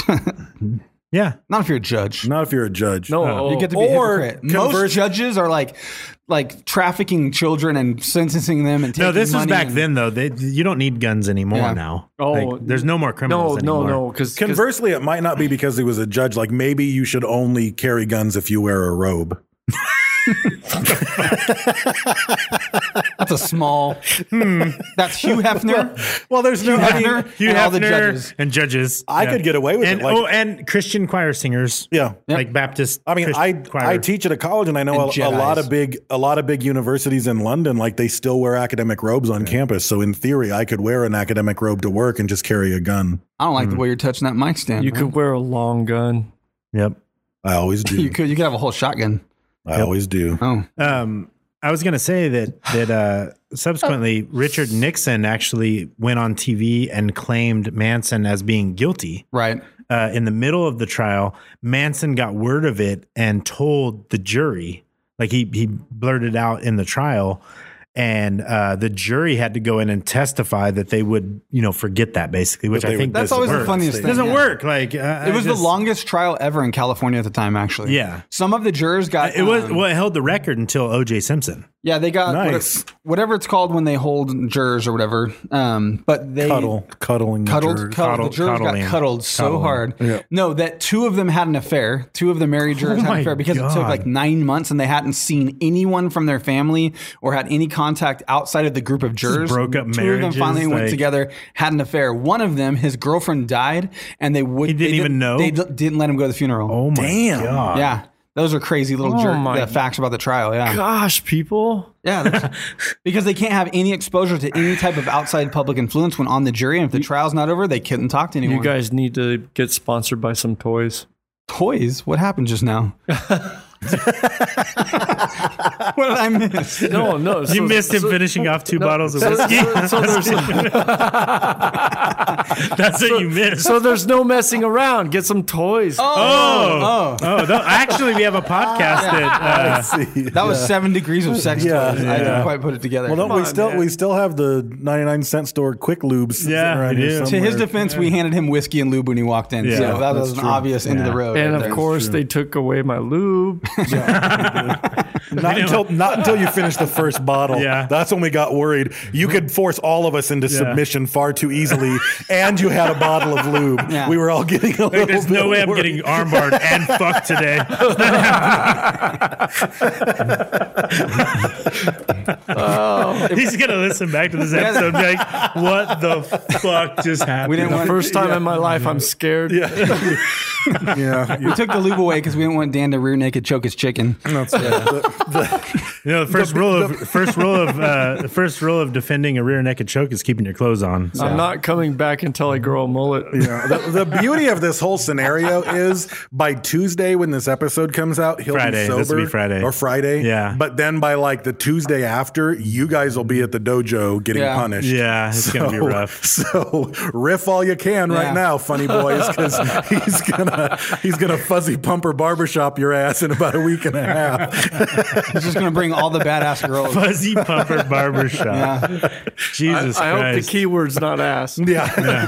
yeah. Not if you're a judge. not if you're a judge. No, You get to be Or a hypocrite. Most converse- judges are like, like trafficking children and sentencing them and taking No, this was money back and- then though. They, you don't need guns anymore Yeah. now. Oh, Like, there's no more criminals No, anymore. no, no. Because Conversely, it might not be because he was a judge. Like maybe you should only carry guns if you wear a robe. That's a small. Hmm. That's Hugh Hefner. Well, there's no. Hugh I mean, Hefner Hugh and all the Hefner judges. and judges. I could get away with and, it, like- oh, and Christian choir singers. yeah. like Baptist. I mean, Christ- I choir. I teach at a college, and I know a, And a lot Jedis. of big a lot of big universities in London. Like they still wear academic robes on campus. So in theory, I could wear an academic robe to work and just carry a gun. I don't like the way you're touching that mic stand. you man. could wear a long gun. Yep. I always do. You could. You could have a whole shotgun. I always do. Oh, Um, I was going to say that that uh, subsequently Richard Nixon actually went on T V and claimed Manson as being guilty. right. Uh, in the middle of the trial, Manson got word of it and told the jury, like he he blurted out in the trial, and uh, the jury had to go in and testify that they would, you know, forget that basically, which That they I think would- That's doesn't always the work. funniest It thing, doesn't yeah. work. Like uh, It was I just- the longest trial ever in California at the time. Actually, Yeah. Some of the jurors got. It was um, well, it held the record until O J Simpson. Yeah, they got Nice. whatever, whatever it's called when they hold jurors or whatever. Um, but they Cuddle, cuddling, the cuddled, jurors. cuddled. Cuddle- the jurors cuddling. got cuddled so Cuddling. hard. Yeah. No, that two of them had an affair. Two of the married jurors Oh had my an affair because it took God. like nine months and they hadn't seen anyone from their family or had any contact outside of the group of jurors. broke up Two of them marriages, finally went like- together, had an affair. One of them, his girlfriend died, and they would He didn't they even know? They d- didn't let him go to the funeral. Oh my Damn. god! yeah. Those are crazy little Oh jerk my uh, facts about the trial. Yeah. Gosh, people. Yeah, that's, because they can't have any exposure to any type of outside public influence when on the jury. And if the trial's not over, they couldn't talk to anyone. You guys need to get sponsored by some toys. Toys? What happened just now? What did I miss? No, no. You so- missed him so- finishing off two no, bottles of so- whiskey. so- so there's- That's what you missed. So there's no messing around. Get some toys. oh, Oh, oh, no, actually, we have a podcast that. Uh, See. that was seven degrees of sex Yeah. toys. I Yeah. didn't quite put it together. Well, don't we on, still man. we still have the ninety-nine cent store Quick Lubes? Yeah, around we here do. to his somewhere. defense, we handed him whiskey and lube when he walked in. Yeah, so that was that's an true. obvious end of the Yeah. road. And right of there. course, they took away my lube. Not until not until you finished the first bottle. Yeah. That's when we got worried. You could force all of us into Yeah. submission far too easily, and you had a bottle of lube. Yeah. We were all getting a little there's bit no way I'm worried. getting armbarred and fucked today. He's gonna listen back to this episode and be like, "What the fuck just happened?" We didn't The want first time in my life, I'm scared. Yeah. yeah. We took the lube away because we didn't want Dan to rear naked choke his chicken. That's the, the, You know, the first rule of first rule of uh, the first rule of defending a rear naked choke is keeping your clothes on. So. I'm not coming back until I grow a mullet. Yeah. The, the beauty of this whole scenario is by Tuesday when this episode comes out, he'll Friday. be sober. This will be Friday. Or Friday. Yeah. But then by like the Tuesday after, you guys will be at the dojo getting Yeah. punished. Yeah, it's gonna be So- rough. So riff all you can Yeah. right now, funny boys, because he's gonna he's gonna fuzzy pumper barbershop your ass in about a week and a half. He's just going to bring all the badass girls. Fuzzy Pumper Barbershop. Yeah. Jesus I hope the Christ. keyword's not ass. Yeah.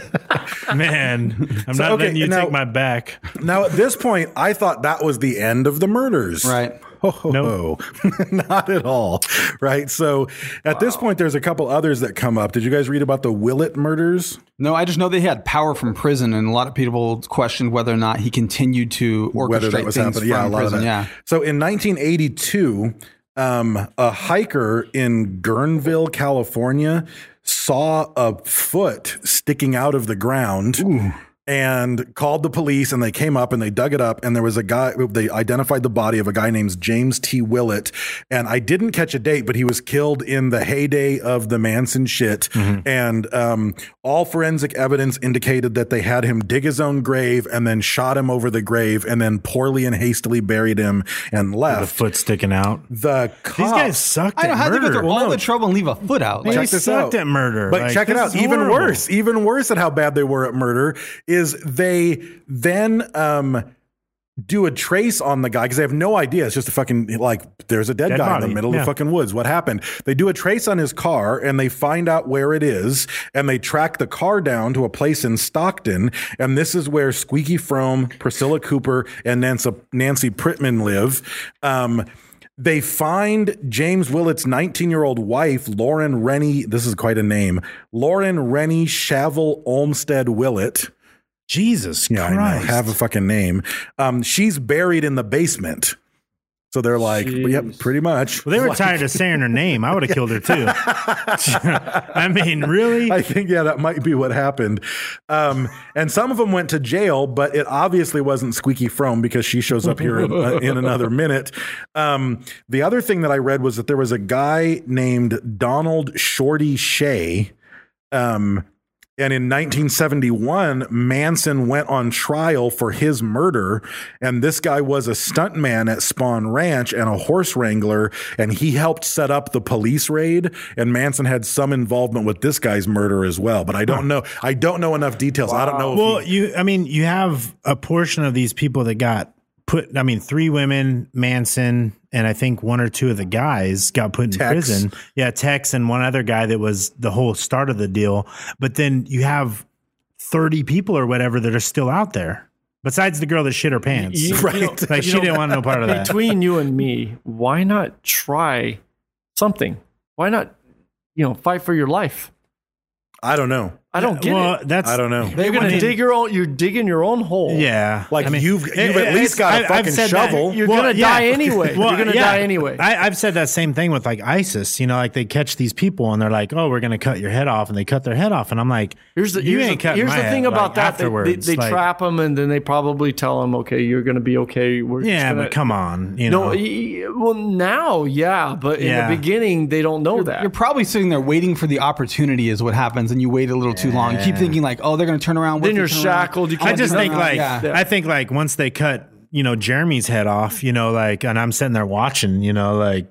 Man, I'm So, not okay, letting you now- take my back. Now at this point, I thought that was the end of the murders. Right. Ho, ho, Nope. ho. Not at all. Right. So at this point, there's a couple others that come up. Did you guys read about the Willett murders? No, I just know they had power from prison, and a lot of people questioned whether or not he continued to orchestrate Whether that was things happening. from Yeah, a lot prison. of that. Yeah. So in nineteen eighty-two, um, a hiker in Guerneville, California, saw a foot sticking out of the ground. And called the police, and they came up and they dug it up, and there was a guy. They identified the body of a guy named James T. Willett, and I didn't catch a date, but he was killed in the heyday of the Manson shit. Mm-hmm. And um, all forensic evidence indicated that they had him dig his own grave and then shot him over the grave, and then poorly and hastily buried him and The left. foot sticking out. The cops, These guys sucked I don't at know how they go murder. through all no. the trouble and leave a foot out. They Like, Check this sucked out. at murder. But Like, check it this out. is Even horrible. worse, even worse at how bad they were at murder is they then um, do a trace on the guy because they have no idea. It's just a fucking like there's a dead, Dead guy in body. the middle Yeah. of the fucking woods. What happened? They do a trace on his car and they find out where it is and they track the car down to a place in Stockton. And this is where Squeaky Fromme, Priscilla Cooper, and Nancy, Nancy Prittman live. Um, They find James Willett's nineteen-year-old wife, Lauren Rennie. This is quite a name. Lauren Rennie Shavel Olmsted Willett. Jesus Yeah, I know. Christ. Have a fucking name. Um, she's buried in the basement. So they're like, yep, pretty much. Well, they were Like- tired of saying her name. I would have killed her too. I mean, really? I think, yeah, that might be what happened. Um, and some of them went to jail, but it obviously wasn't Squeaky Fromme because she shows up here in, uh, in another minute. Um, the other thing that I read was that there was a guy named Donald Shorty Shea. Um, And in nineteen seventy-one, Manson went on trial for his murder. And this guy was a stuntman at Spawn Ranch and a horse wrangler. And he helped set up the police raid. And Manson had some involvement with this guy's murder as well. But I don't know. I don't know enough details. I don't know. If Well, he- you, I mean, you have a portion of these people that got put, I mean, three women, Manson, and I think one or two of the guys got put in Tex. prison. Yeah, Tex and one other guy that was the whole start of the deal. But then you have thirty people or whatever that are still out there, besides the girl that shit her pants. You- Right. you know, Like, she you know, didn't want no part of that. Between you and me, why not try something? Why not, you know, fight for your life? I don't know. I don't get well, it. that's I don't know. You're gonna I mean- dig your own. You're digging your own hole. Yeah, Like, you've- you've at it- least it's- got a I- I've fucking said that- shovel. You're gonna die anyway. Well, You're gonna yeah. die anyway. I, I've said that same thing with like ISIS. You know, like they catch these people and they're like, "Oh, we're gonna cut your head off," and they cut their head off, and I'm like, Here's the you here's, ain't the, cutting here's my the head, thing about like, that. They, they, afterwards. they Like, trap them and then they probably tell them, "Okay, you're gonna be okay." We're just Yeah, gonna, but come on, you No, know. y- well now, yeah, but in Yeah. the beginning they don't know that. You're probably sitting there waiting for the opportunity is what happens, and you wait a little too long. You keep thinking like, oh, they're going to turn around. What Then if they you're turn around? shackled. You I can't just do think nothing. like Yeah. I think like once they cut you know, Jeremy's head off, you know, like, and I'm sitting there watching, you know, like,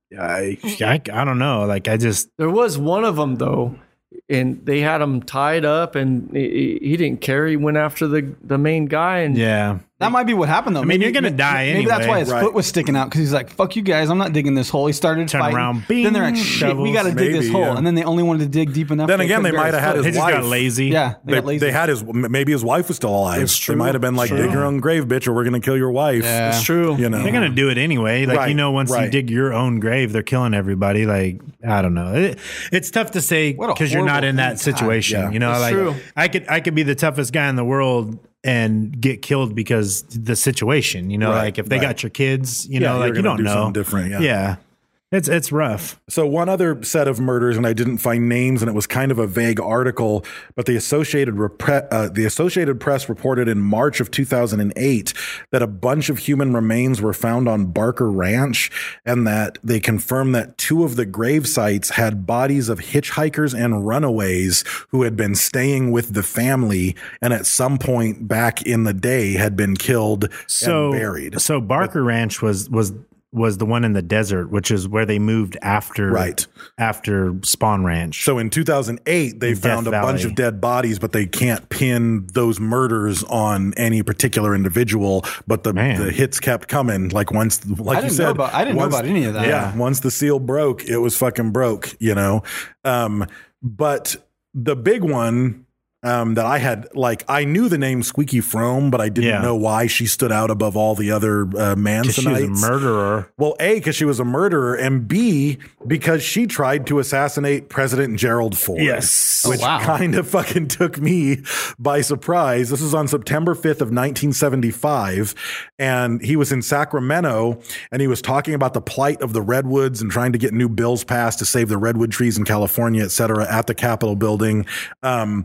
I, I, I don't know. Like, I just, There was one of them though, and they had him tied up, and he, he didn't care. He went after the the main guy, and yeah. That might be what happened, though. I mean, you're gonna die Maybe that's anyway. why his Right. foot was sticking out, because he's like, "Fuck you guys, I'm not digging this hole." He started Turn fighting. around, bing, then they're like, "Shit, we got to dig this maybe, hole," yeah. and then they only wanted to dig deep enough. Then again, couldn't they bear might have had foot. They his just got wife. lazy. Yeah, they, They, got lazy. they had his maybe his wife was still alive. It's They might have been like, true. dig your own grave, bitch, or we're gonna kill your wife. Yeah. it's true. You know, They're gonna do it anyway. Like Right, you know, once you right. dig your own grave, they're killing everybody. Like I don't know. It, it's tough to say What a because you're not horrible in that thing. God, situation. yeah. You know, It's like true. I could I could be the toughest guy in the world and get killed because the situation. You know, Right, like if they right. got your kids, you Yeah, know, you're like you gonna don't do know. something different, yeah. yeah. It's it's rough. So one other set of murders, and I didn't find names, and it was kind of a vague article, but the Associated Repre- uh, the Associated Press reported in March of two thousand eight that a bunch of human remains were found on Barker Ranch, and that they confirmed that two of the grave sites had bodies of hitchhikers and runaways who had been staying with the family, and at some point back in the day had been killed So and buried. So Barker Ranch was was was the one in the desert, which is where they moved after Right. after Spawn Ranch. So in two thousand eight, they In found Death a bunch Valley. of dead bodies, but they can't pin those murders on any particular individual. But the, Man. the hits kept coming. Like once, like I you didn't said, know about- I didn't know once- about any of that. Yeah, Yeah. once the seal broke, it was fucking broke. You know, um, but the big one. Um, that I had, like, I knew the name Squeaky Frome, but I didn't Yeah. know why she stood out above all the other uh, 'Cause she was a Mansonites. murderer. Well, A, because she was a murderer, and B, because she tried to assassinate President Gerald Ford. Yes. Which Oh, wow. kind of fucking took me by surprise. This was on September fifth of nineteen seventy-five, and he was in Sacramento, and he was talking about the plight of the redwoods and trying to get new bills passed to save the redwood trees in California, et cetera, at the Capitol building. Um,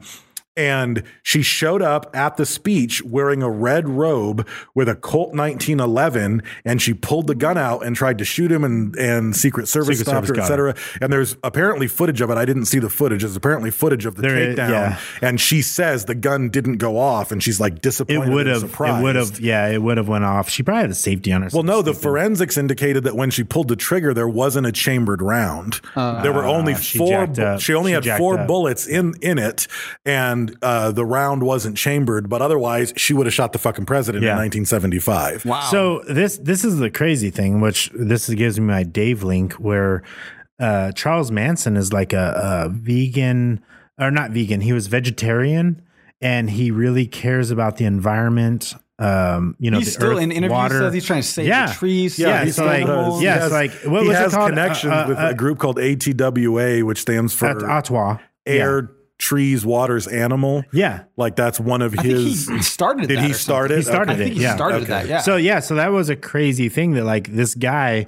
And she showed up at the speech wearing a red robe with a Colt nineteen eleven, and she pulled the gun out and tried to shoot him, and, and Secret Service Secret stopped Service her, et got cetera. And there's apparently footage of it. I didn't see the footage. There's apparently footage of the There is- takedown. yeah. And she says the gun didn't go off, and she's like It disappointed. would and have. It surprised. would have. Yeah, it would have went off. She probably had a safety on her. Well, no, the forensics indicated that when she pulled the trigger, there wasn't a chambered round. there were only Ah, she four. jacked bu- up. She only She had jacked four up. bullets in in it, and uh, the round wasn't chambered. But otherwise, she would have shot the fucking president Yeah. in nineteen seventy-five. Wow. So this this is the crazy thing, which this gives me my Dave link, where uh, Charles Manson is like a, a vegan, or not vegan. He was vegetarian, and he really cares about the environment. Um, you know, He's the still earth, in interviews water. says he's trying to save yeah. the trees. Yeah, save he's the like, animals. yeah, He it's has- like what he was has it called? connections Uh, uh, with uh, a group called A T W A, which stands for At Ottawa. Air, Yeah. Trees, Waters, Animal. Yeah. Like that's one of I think his. he started Did that he or start something. it? He started I think it, he yeah. started Okay. that. Yeah. So yeah, so that was a crazy thing that like this guy,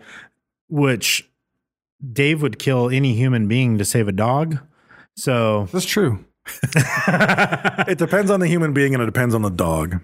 which Dave would kill any human being to save a dog. So that's true. It depends on the human being, and it depends on the dog.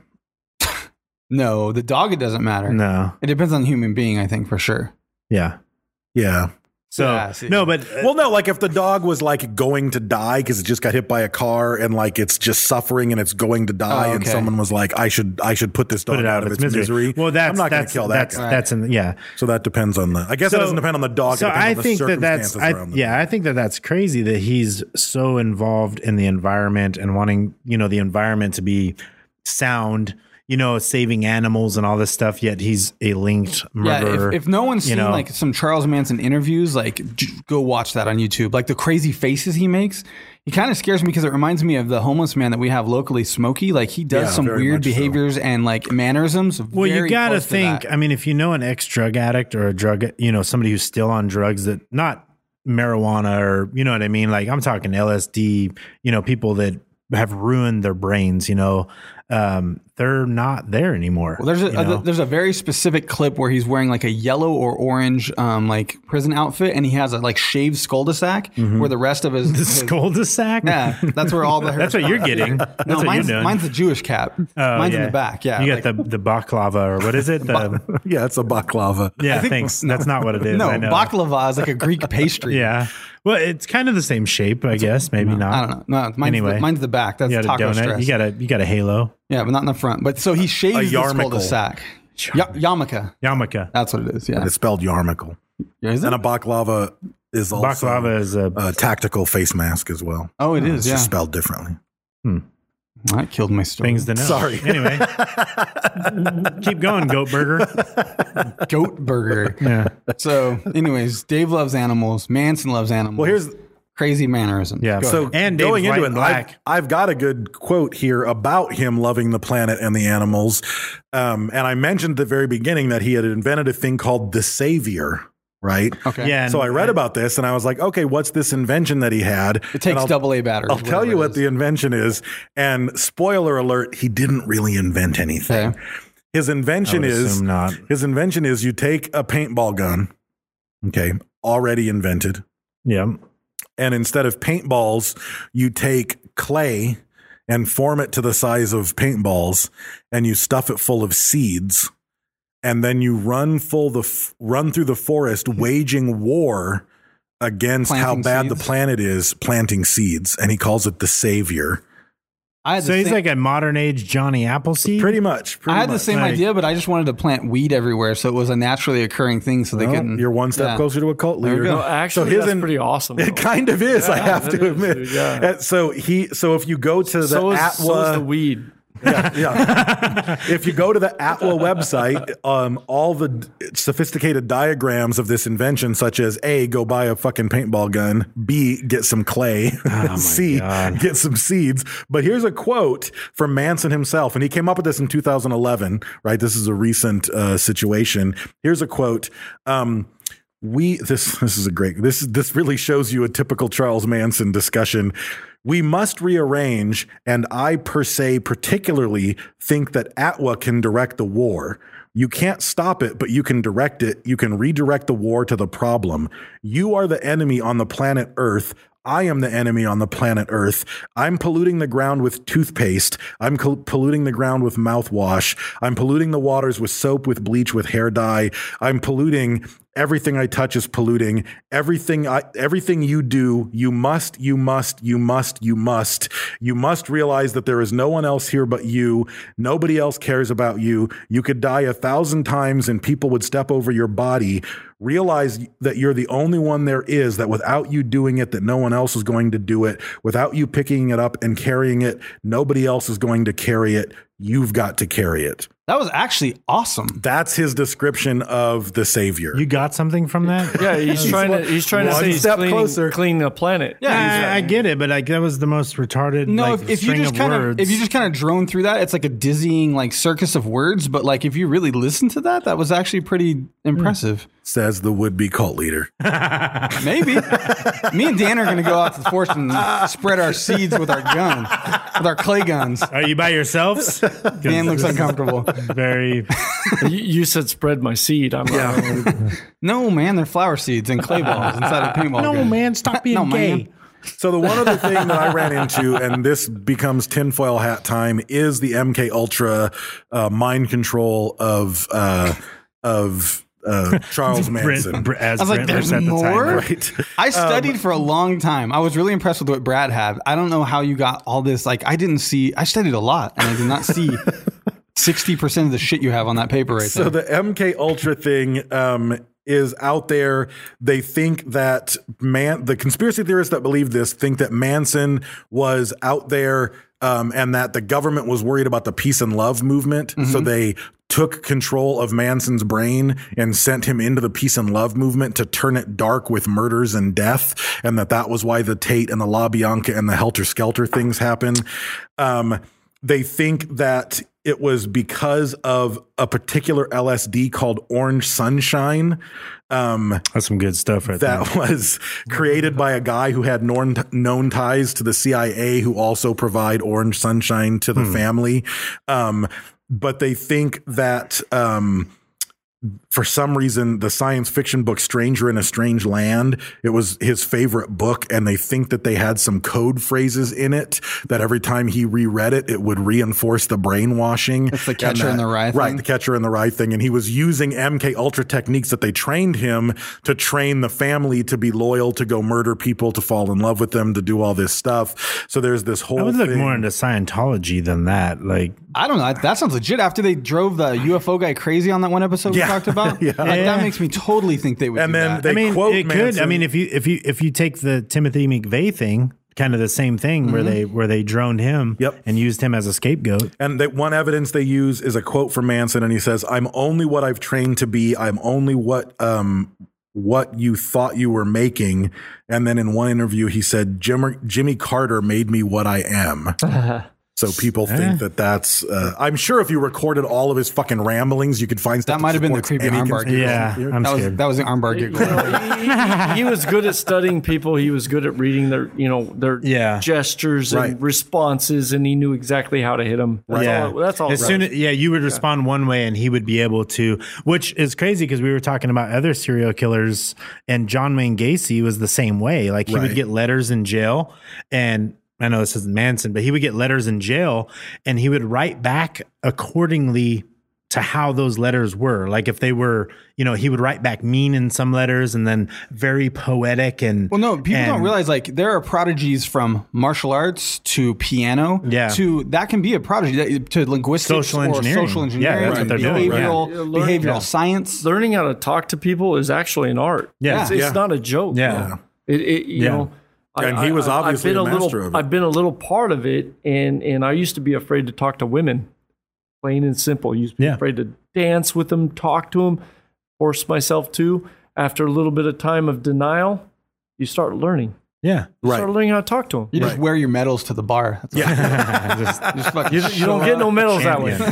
No, the dog, it doesn't matter. no, It depends on the human being, I think, for sure. yeah. Yeah. So Yeah, see. no, but uh, Well, no, like if the dog was like going to die because it just got hit by a car and like it's just suffering and it's going to die, Oh, and okay. someone was like, "I should, I should put this dog put it out of its misery. Well, that's I'm not going to that's kill that that's guy. that's in, yeah. So that depends on the. I guess it doesn't depend on the dog. So it depends I on the think that that's circumstances I, around the yeah, dog. I think that that's crazy that he's so involved in the environment and wanting, you know, the environment to be sound, you know, saving animals and all this stuff. Yet he's a linked murderer. Yeah, if, if no one's you seen know. like some Charles Manson interviews, like j- go watch that on YouTube. Like the crazy faces he makes, he kind of scares me because it reminds me of the homeless man that we have locally, Smokey. Like he does Yeah, some very weird much so. behaviors and like mannerisms. Well, you very got to close think. that. I mean, if you know an ex drug addict or a drug, you know, somebody who's still on drugs that not marijuana or, you know what I mean? Like I'm talking L S D, you know, people that have ruined their brains, you know, um, they're not there anymore. Well, there's a, you know? a there's a very specific clip where he's wearing like a yellow or orange um like prison outfit, and he has a like shaved cul-de-sac where the rest of his, the his cul-de-sac. yeah, that's where all the That's what you're getting. That's no, what mine's, you're doing. mine's the Jewish cap. Oh, mine's in yeah. the back. Yeah, you like- got the the baklava or what is it? The, yeah, it's a baklava. yeah, thanks. That's not what it is. no I know. baklava is like a Greek pastry. Yeah. Well, it's kind of the same shape, I guess. Maybe not. I don't know. No, mine's, Anyway. the, mine's the back. That's You got a taco donut. stress. You got a you got a halo. yeah, but not in the front. But so he shaves A this yarmulke. cul-de-sac. Ya- yarmulke. Yarmulke. That's what it is. Yeah. It's spelled yarmulke. Yeah, is it? And a baklava is also Baklava is a, a tactical face mask as well. Oh, it is. It's Yeah. just spelled differently. That killed my story. things to know. Sorry. Anyway, keep going, Goat Burger. Goat burger. Yeah. So, anyways, Dave loves animals. Manson loves animals. Well, here's crazy mannerisms. Yeah. Go so ahead. And Dave's going white into it, and black. I've, I've got a good quote here about him loving the planet and the animals. Um, and I mentioned at the very beginning that he had invented a thing called the Savior. Right. Okay. Yeah. So I read about this and I was like, okay, what's this invention that he had? It takes And I'll- double A batteries. I'll tell you whatever what it the invention is. And spoiler alert, he didn't really invent anything. Okay. His invention I would is assume not. his invention is you take a paintball gun, okay, already invented, Yeah. and instead of paintballs, you take clay and form it to the size of paintballs, and you stuff it full of seeds. And then you run full the f- run through the forest, waging war against how Planting bad seeds? the planet is, planting seeds. And he calls it the Savior. I had So the he's same, like a modern age Johnny Appleseed. Pretty much. Pretty I had the much. same Like- idea, but I just wanted to plant weed everywhere, so it was a naturally occurring thing. So they Well, couldn't. you're one step Yeah. closer to a cult There we leader. go. No, actually, his that's in- pretty awesome. It though. kind of is, I Yeah, have that to is, admit. dude, yeah. And so he, so if you go to the So is, Atwa, so is the weed. yeah, yeah. If you go to the Atwa website, um, all the d- sophisticated diagrams of this invention, such as A, go buy a fucking paintball gun, B, get some clay, C, God. get some seeds. But here's a quote from Manson himself, and he came up with this in two thousand eleven, right? This is a recent uh, situation. Here's a quote. Um, we this this is a great this this really shows you a typical Charles Manson discussion. We must rearrange, and I per se particularly think that Atwa can direct the war. You can't stop it, but you can direct it. You can redirect the war to the problem. You are the enemy on the planet Earth. I am the enemy on the planet Earth. I'm polluting the ground with toothpaste. I'm col- polluting the ground with mouthwash. I'm polluting the waters with soap, with bleach, with hair dye. I'm polluting everything I touch is polluting. Everything I, everything you do, you must, you must, you must, you must. You must realize that there is no one else here but you. Nobody else cares about you. You could die a thousand times and people would step over your body. Realize that you're the only one there is, that without you doing it, that no one else is going to do it. Without you picking it up and carrying it, nobody else is going to carry it. You've got to carry it. That was actually awesome. That's his description of the Savior. You got something from that? Yeah, he's trying to he's trying to One say he's step cleaning, closer. cleaning the planet. Yeah, I, I get it, but like that was the most retarded. No, like, if, if you string just of kind of words. if you just kind of drone through that, it's like a dizzying like circus of words. But like if you really listen to that, that was actually pretty impressive. Says the would-be cult leader. Maybe me and Dan are going to go out to the forest and spread our seeds with our gun, with our clay guns. Are you by yourselves? Dan looks uncomfortable. Very. you, you said spread my seed. I'm yeah. No, man, they're flower seeds and clay balls inside a paintball No, gun. man, stop being No, gay. man. So the one other thing that I ran into, and this becomes tinfoil hat time, is the M K Ultra uh, mind control of uh, of uh, Charles Manson. Brent, as I was like, Brent "There's at the more?" time. Right. I studied for a long time. I was really impressed with what Brad had. I don't know how you got all this. Like, I didn't see. I studied a lot, and I did not see sixty percent of the shit you have on that paper right So there. the M K Ultra thing um, is out there. They think that man, the conspiracy theorists that believe this think that Manson was out there um, and that the government was worried about the peace and love movement. Mm-hmm. So they took control of Manson's brain and sent him into the peace and love movement to turn it dark with murders and death. And that that was why the Tate and the La Bianca and the Helter Skelter things happened. Um, they think that it was because of a particular L S D called Orange Sunshine. Um, That's some good stuff right there. that was created by a guy who had known, known ties to the C I A, who also provide Orange Sunshine to the family. Um, but they think that, um, for some reason, the science fiction book Stranger in a Strange Land, it was his favorite book, and they think that they had some code phrases in it that every time he reread it, it would reinforce the brainwashing. It's the Catcher that, in the Rye thing. Right, the Catcher in the Rye thing. And he was using M K Ultra techniques that they trained him to train the family to be loyal, to go murder people, to fall in love with them, to do all this stuff. So there's this whole I would look thing. more into Scientology than that. Like, I don't know. That sounds legit. After they drove the U F O guy crazy on that one episode Yeah. we talked about, Yeah. like, Yeah. that makes me totally think they would. And do then that. they I mean, quote it Manson. could. I mean, if you if you if you take the Timothy McVeigh thing, kind of the same thing, Mm-hmm. where they where they droned him, Yep. and used him as a scapegoat. And that one evidence they use is a quote from Manson, and he says, "I'm only what I've trained to be. I'm only what um what you thought you were making." And then in one interview, he said, Jimmy, Jimmy Carter made me what I am. So people think that that's. Uh, I'm sure if you recorded all of his fucking ramblings, you could find stuff That might have been the supports creepy any armbar conspiracy giggle. Yeah, theory. I'm that was scared. that was the armbar giggle. he, he was good at studying people. He was good at reading their, you know, their Yeah. gestures and Right. responses, and he knew exactly how to hit them. That's yeah, all. That's all. As soon as, yeah, you would respond one way, and he would be able to, which is crazy because we were talking about other serial killers, and John Wayne Gacy was the same way. Like he Right. would get letters in jail, and I know this isn't Manson, but he would get letters in jail, and he would write back accordingly to how those letters were. Like if they were, you know, he would write back mean in some letters, and then very poetic. And Well, no, people and- don't realize like there are prodigies from martial arts to piano, Yeah. to that can be a prodigy that, to linguistics Social or engineering. social Yeah, engineering, that's to what they're doing, behavioral right. Yeah, learn- behavioral yeah. science. learning how to talk to people is actually an art. Yeah. it's, it's Yeah. not a joke. Yeah. It, it you Yeah. know. I- And he was I- I- obviously I've been a a little. master of it. I've been a little part of it, and and I used to be afraid to talk to women. Plain and simple. Used to be Yeah. afraid to dance with them, talk to them, force myself to. After a little bit of time of denial, you start learning. yeah, You Right. start learning how to talk to them. You just wear your medals to the bar. That's Yeah. just just fucking You, you don't get no medals that way.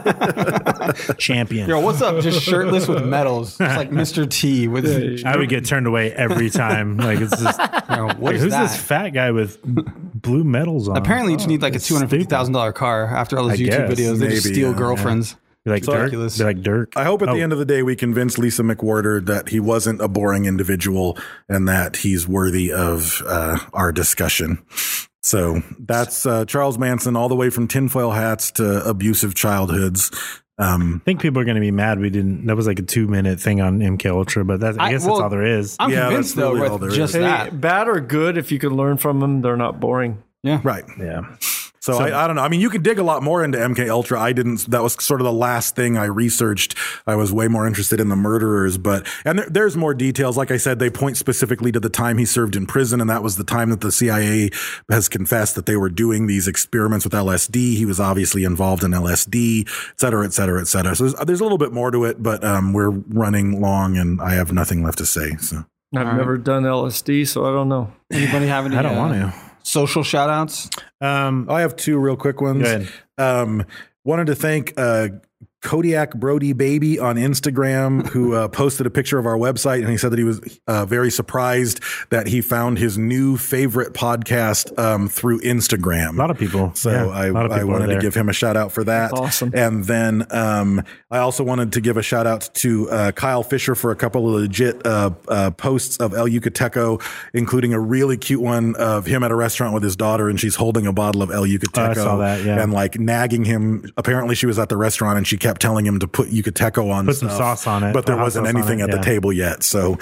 champion. Yo, what's up? Just shirtless with medals, just like Mister T with. I would get turned away every time. Like it's just You know, what like, is who's that? this fat guy with blue medals on? Apparently, you just need like a It's two hundred fifty thousand dollar car after all those I YouTube guess, videos. They just maybe, steal yeah, girlfriends. Be like It's Dirk. ridiculous. Be like Dirk. I hope at Oh, the end of the day we convince Lisa McWhorter that he wasn't a boring individual and that he's worthy of uh, our discussion. So that's uh, Charles Manson, all the way from tinfoil hats to abusive childhoods. Um, I think people are going to be mad we didn't. That was like a two minute thing on M K Ultra, but that's, I I- guess well, that's all there is. I'm Yeah, convinced that's though really with all there just is. that. Hey, bad or good, if you can learn from them, they're not boring. Yeah. right. yeah. So, I, I don't know. I mean, you could dig a lot more into M K Ultra. I didn't. That was sort of the last thing I researched. I was way more interested in the murderers, but and there, there's more details. Like I said, they point specifically to the time he served in prison, and that was the time that the C I A has confessed that they were doing these experiments with L S D. He was obviously involved in L S D, et cetera, et cetera, et cetera. So there's, there's a little bit more to it, but um, we're running long, and I have nothing left to say. So I've never done L S D, so I don't know. Anybody have any? I don't uh, want to. Social shout outs? Um, I have two real quick ones. Go ahead. Um, wanted to thank uh, Kodiak Brody Baby on Instagram, who uh, posted a picture of our website, and he said that he was uh, very surprised that he found his new favorite podcast um, through Instagram. a lot of people. So yeah, I, a lot of I people are wanted to there. give him a shout out for that. That's awesome. And then um, I also wanted to give a shout out to uh, Kyle Fisher for a couple of legit uh, uh, posts of El Yucateco, including a really cute one of him at a restaurant with his daughter, and she's holding a bottle of El Yucateco. Oh, I saw that, yeah. And like nagging him. Apparently, she was at the restaurant and she kept telling him to put Yucateco on Put some stuff, sauce on it, but there put hot wasn't sauce on anything it, at the yeah. table yet. So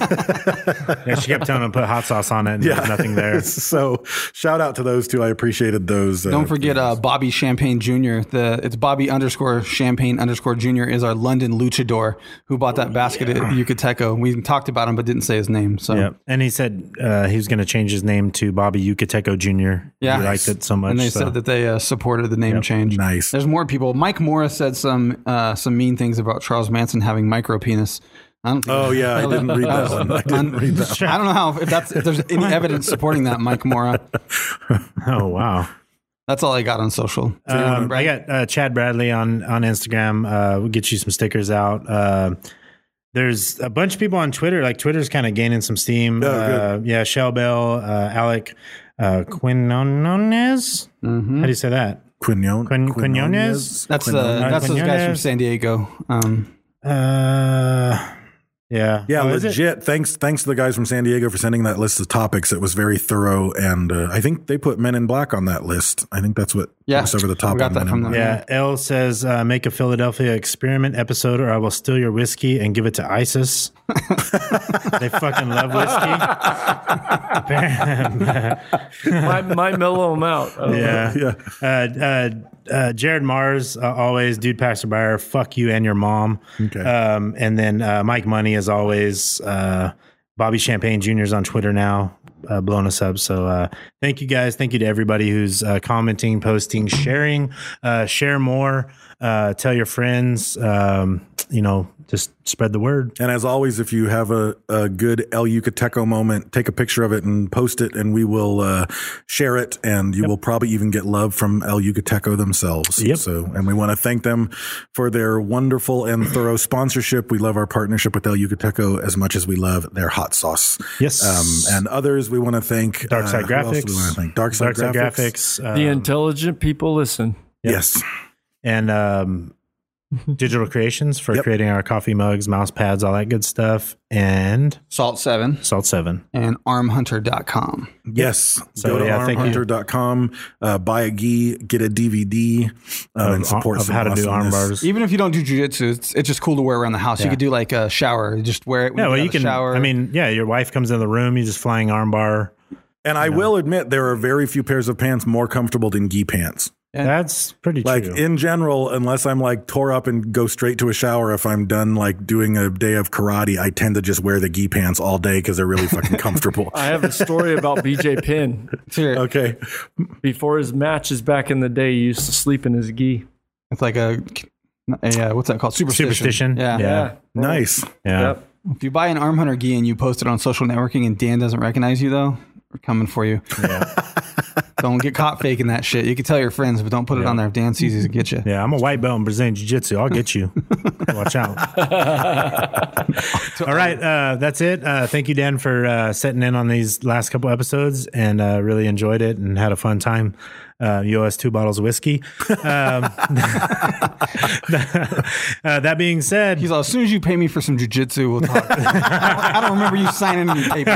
Yeah, she kept telling him to put hot sauce on it, and yeah, there's nothing there. So shout out to those two. I appreciated those. Uh, Don't forget uh, Bobby Champagne Junior The it's Bobby underscore Champagne underscore Junior is our London luchador who bought that basket at Yucateco. We talked about him but didn't say his name. So Yeah, and he said uh, he was going to change his name to Bobby Yucateco Junior Yeah. he liked it so much. and they so. said that they uh, supported the name change. Nice. There's more people. Mike Morris said some uh, some mean things about Charles Manson having micro penis. I don't think Oh yeah, I didn't read that one. I didn't read that one. I don't know how if that's if there's any evidence supporting that, Mike Mora. Oh wow. That's all I got on social. Um, I got uh, Chad Bradley on on Instagram. Uh, we'll get you some stickers out. Uh, there's a bunch of people on Twitter. Like Twitter's kind of gaining some steam. Oh, uh, yeah, Shell Bell, uh, Alec uh, Quinones. Mm-hmm. How do you say that? Quinones. Quin- Quinones? That's uh, Quinones. that's those guys from Quinones. San Diego. Um, Uh, yeah. Yeah, Oh, is it? legit. Thanks, thanks to the guys from San Diego for sending that list of topics. It was very thorough, and uh, I think they put Men in Black on that list. I think that's what Yeah, was over the top. we got on that Men from in them. Black. Yeah, L says, uh, make a Philadelphia experiment episode or I will steal your whiskey and give it to ISIS. They fucking love whiskey. might, might mellow them out. I don't know. Yeah. Yeah. Uh, uh, uh, Jared Mars, uh, always, Dude Pastor Buyer, fuck you and your mom. Okay. Um, and then uh, Mike Money, as always, uh, Bobby Champagne Junior's on Twitter now, uh, blowing us up. So uh, thank you guys. Thank you to everybody who's uh, commenting, posting, sharing. Uh, share more. Uh, tell your friends. Um, you know, just spread the word. And as always, if you have a, a good El Yucateco moment, take a picture of it and post it, and we will uh, share it. And you Yep. will probably even get love from El Yucateco themselves. Yep. So, and we want to thank them for their wonderful and thorough sponsorship. We love our partnership with El Yucateco as much as we love their hot sauce. Yes. Um, and others we want to thank. Dark Side uh, who else Graphics. do we want to thank? Dark Side, Dark Side Graphics. Graphics. um, The intelligent people listen. Yes. and um, Digital Creations for Yep. creating our coffee mugs, mouse pads, all that good stuff. And Salt seven Salt seven. and arm hunter dot com. Yes. So, Go to yeah, arm thank you. hunter dot com, uh, buy a gi, get a D V D, um, Of- and support of some how to do arm awesomeness. bars. Even if you don't do jujitsu, it's, it's just cool to wear around the house. Yeah. You could do like a shower. You just wear it when Yeah, you well, have you a can. shower. I mean, yeah, your wife comes in the room, you just flying armbar. And I will admit, there are very few pairs of pants more comfortable than gi pants. Yeah. That's pretty Like true. in general, unless I'm like tore up and go straight to a shower, if I'm done like doing a day of karate, I tend to just wear the gi pants all day because they're really fucking comfortable. I have a story about B J Penn. Let's hear it. Okay. Before his matches back in the day, he used to sleep in his gi. It's like a, a uh, what's that called? Superstition. Superstition. Yeah. Yeah. Nice. Yeah. Yep. If you buy an arm hunter gi and you post it on social networking and Dan doesn't recognize you though, we're coming for you. Don't get caught faking that shit. You can tell your friends, but don't put it on there if Dan sees you to get you. Yeah, I'm a white belt in Brazilian Jiu-Jitsu. I'll get you. Watch out. All right, uh, that's it. Uh, thank you, Dan, for uh, setting in on these last couple episodes, and uh, really enjoyed it and had a fun time. Uh, you owe us two bottles of whiskey. Um, uh, that being said, He's like, as soon as you pay me for some jujitsu, we'll talk. I, don't, I don't remember you signing any papers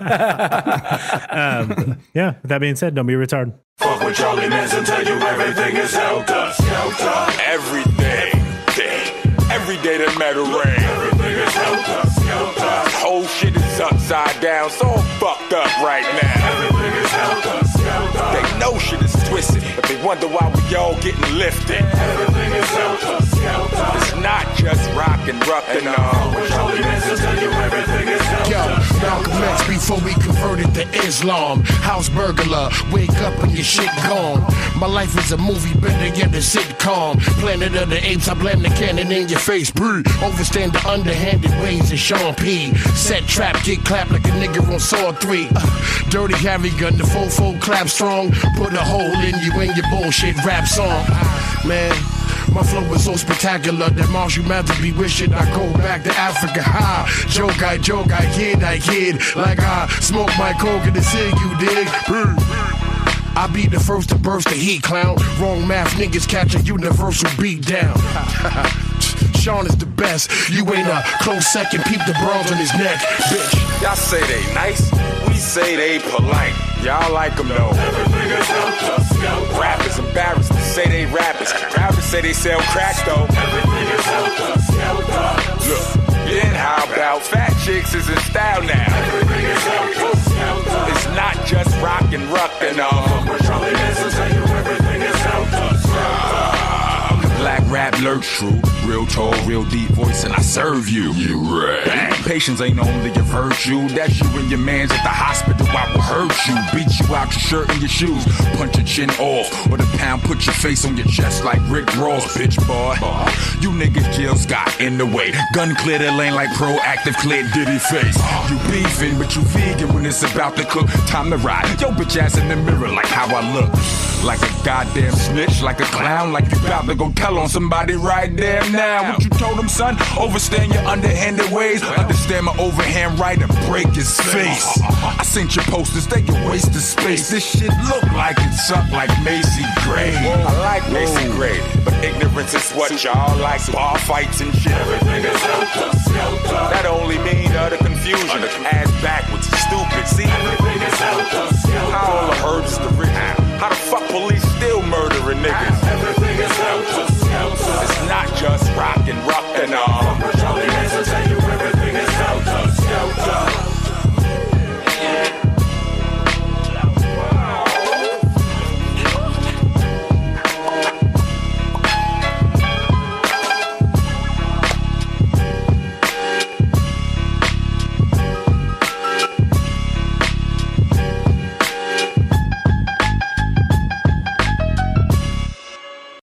yet. um, yeah, with that being said, don't be a retard. Fuck with Charlie Manson, tell you everything is helter skelter. Every day, day, every day that matter rain. Everything is helter skelter. Whole shit is upside down, so I'm fucked up right now. Everything is helter skelter. They know shit is twisted, but they wonder why we all getting lifted. Everything is helter skelter. It's not just rock and rough and all. Charlie Manson, tell you everything is helter. Yo, Malcolm X before we converted to Islam. House burglar, wake up and your shit gone. My life is a movie, better get a sitcom. Planet of the Apes, I blame the cannon in your face. Brr. Overstand the underhanded ways of Sean P. Set trap, get clapped like a nigga on Saw three. Uh, dirty Harry gun, the fofo clap strong. Put a hole in you and your bullshit rap song. Man, my flow is so spectacular that Marshall Mathers be wishing I go back to Africa. Ha! Joke, I joke, I kid, I kid. Like I smoke my coke in the cig, you dig? Brr. I be the first to burst the heat, clown. Wrong math niggas catch a universal beat down. Sean is the best. You ain't a close second. Peep the bronze on his neck, bitch. Y'all say they nice, we say they polite. Y'all like them though. Everything is helter skelter. Rappers embarrassed to say they rappers. Rappers say they sell crack though. Everything is helter skelter. Look, then how about fat chicks is in style now? Everything is helter skelter. It's not just rock and rock and all. Charlie Manson tell you everything is helter skelter. Black rap lurch true, real tall, real deep voice, and I serve you. You right. Bang. Patience ain't only a virtue. That's you and your mans at the hospital. I will hurt you, beat you out your shirt and your shoes, punch your chin off, or the pound put your face on your chest like Rick Ross, bitch boy. You niggas Jill Scott in the way. Gun clear the lane like proactive clear Diddy face. You beefing, but you vegan when it's about to cook. Time to ride. Yo bitch ass in the mirror like how I look. Like a goddamn snitch, like a clown, like you about to go tell on somebody it right there now. What you told him, son? Overstand your underhanded ways. Understand my overhand right and break his face. I sent your posters, they get wasted space. This shit look like it's up like Macy Gray. I like Macy Gray, but ignorance is what y'all like. Bar fights and shit. Everything is helter skelter. That only mean utter confusion. Ass backwards, stupid. See,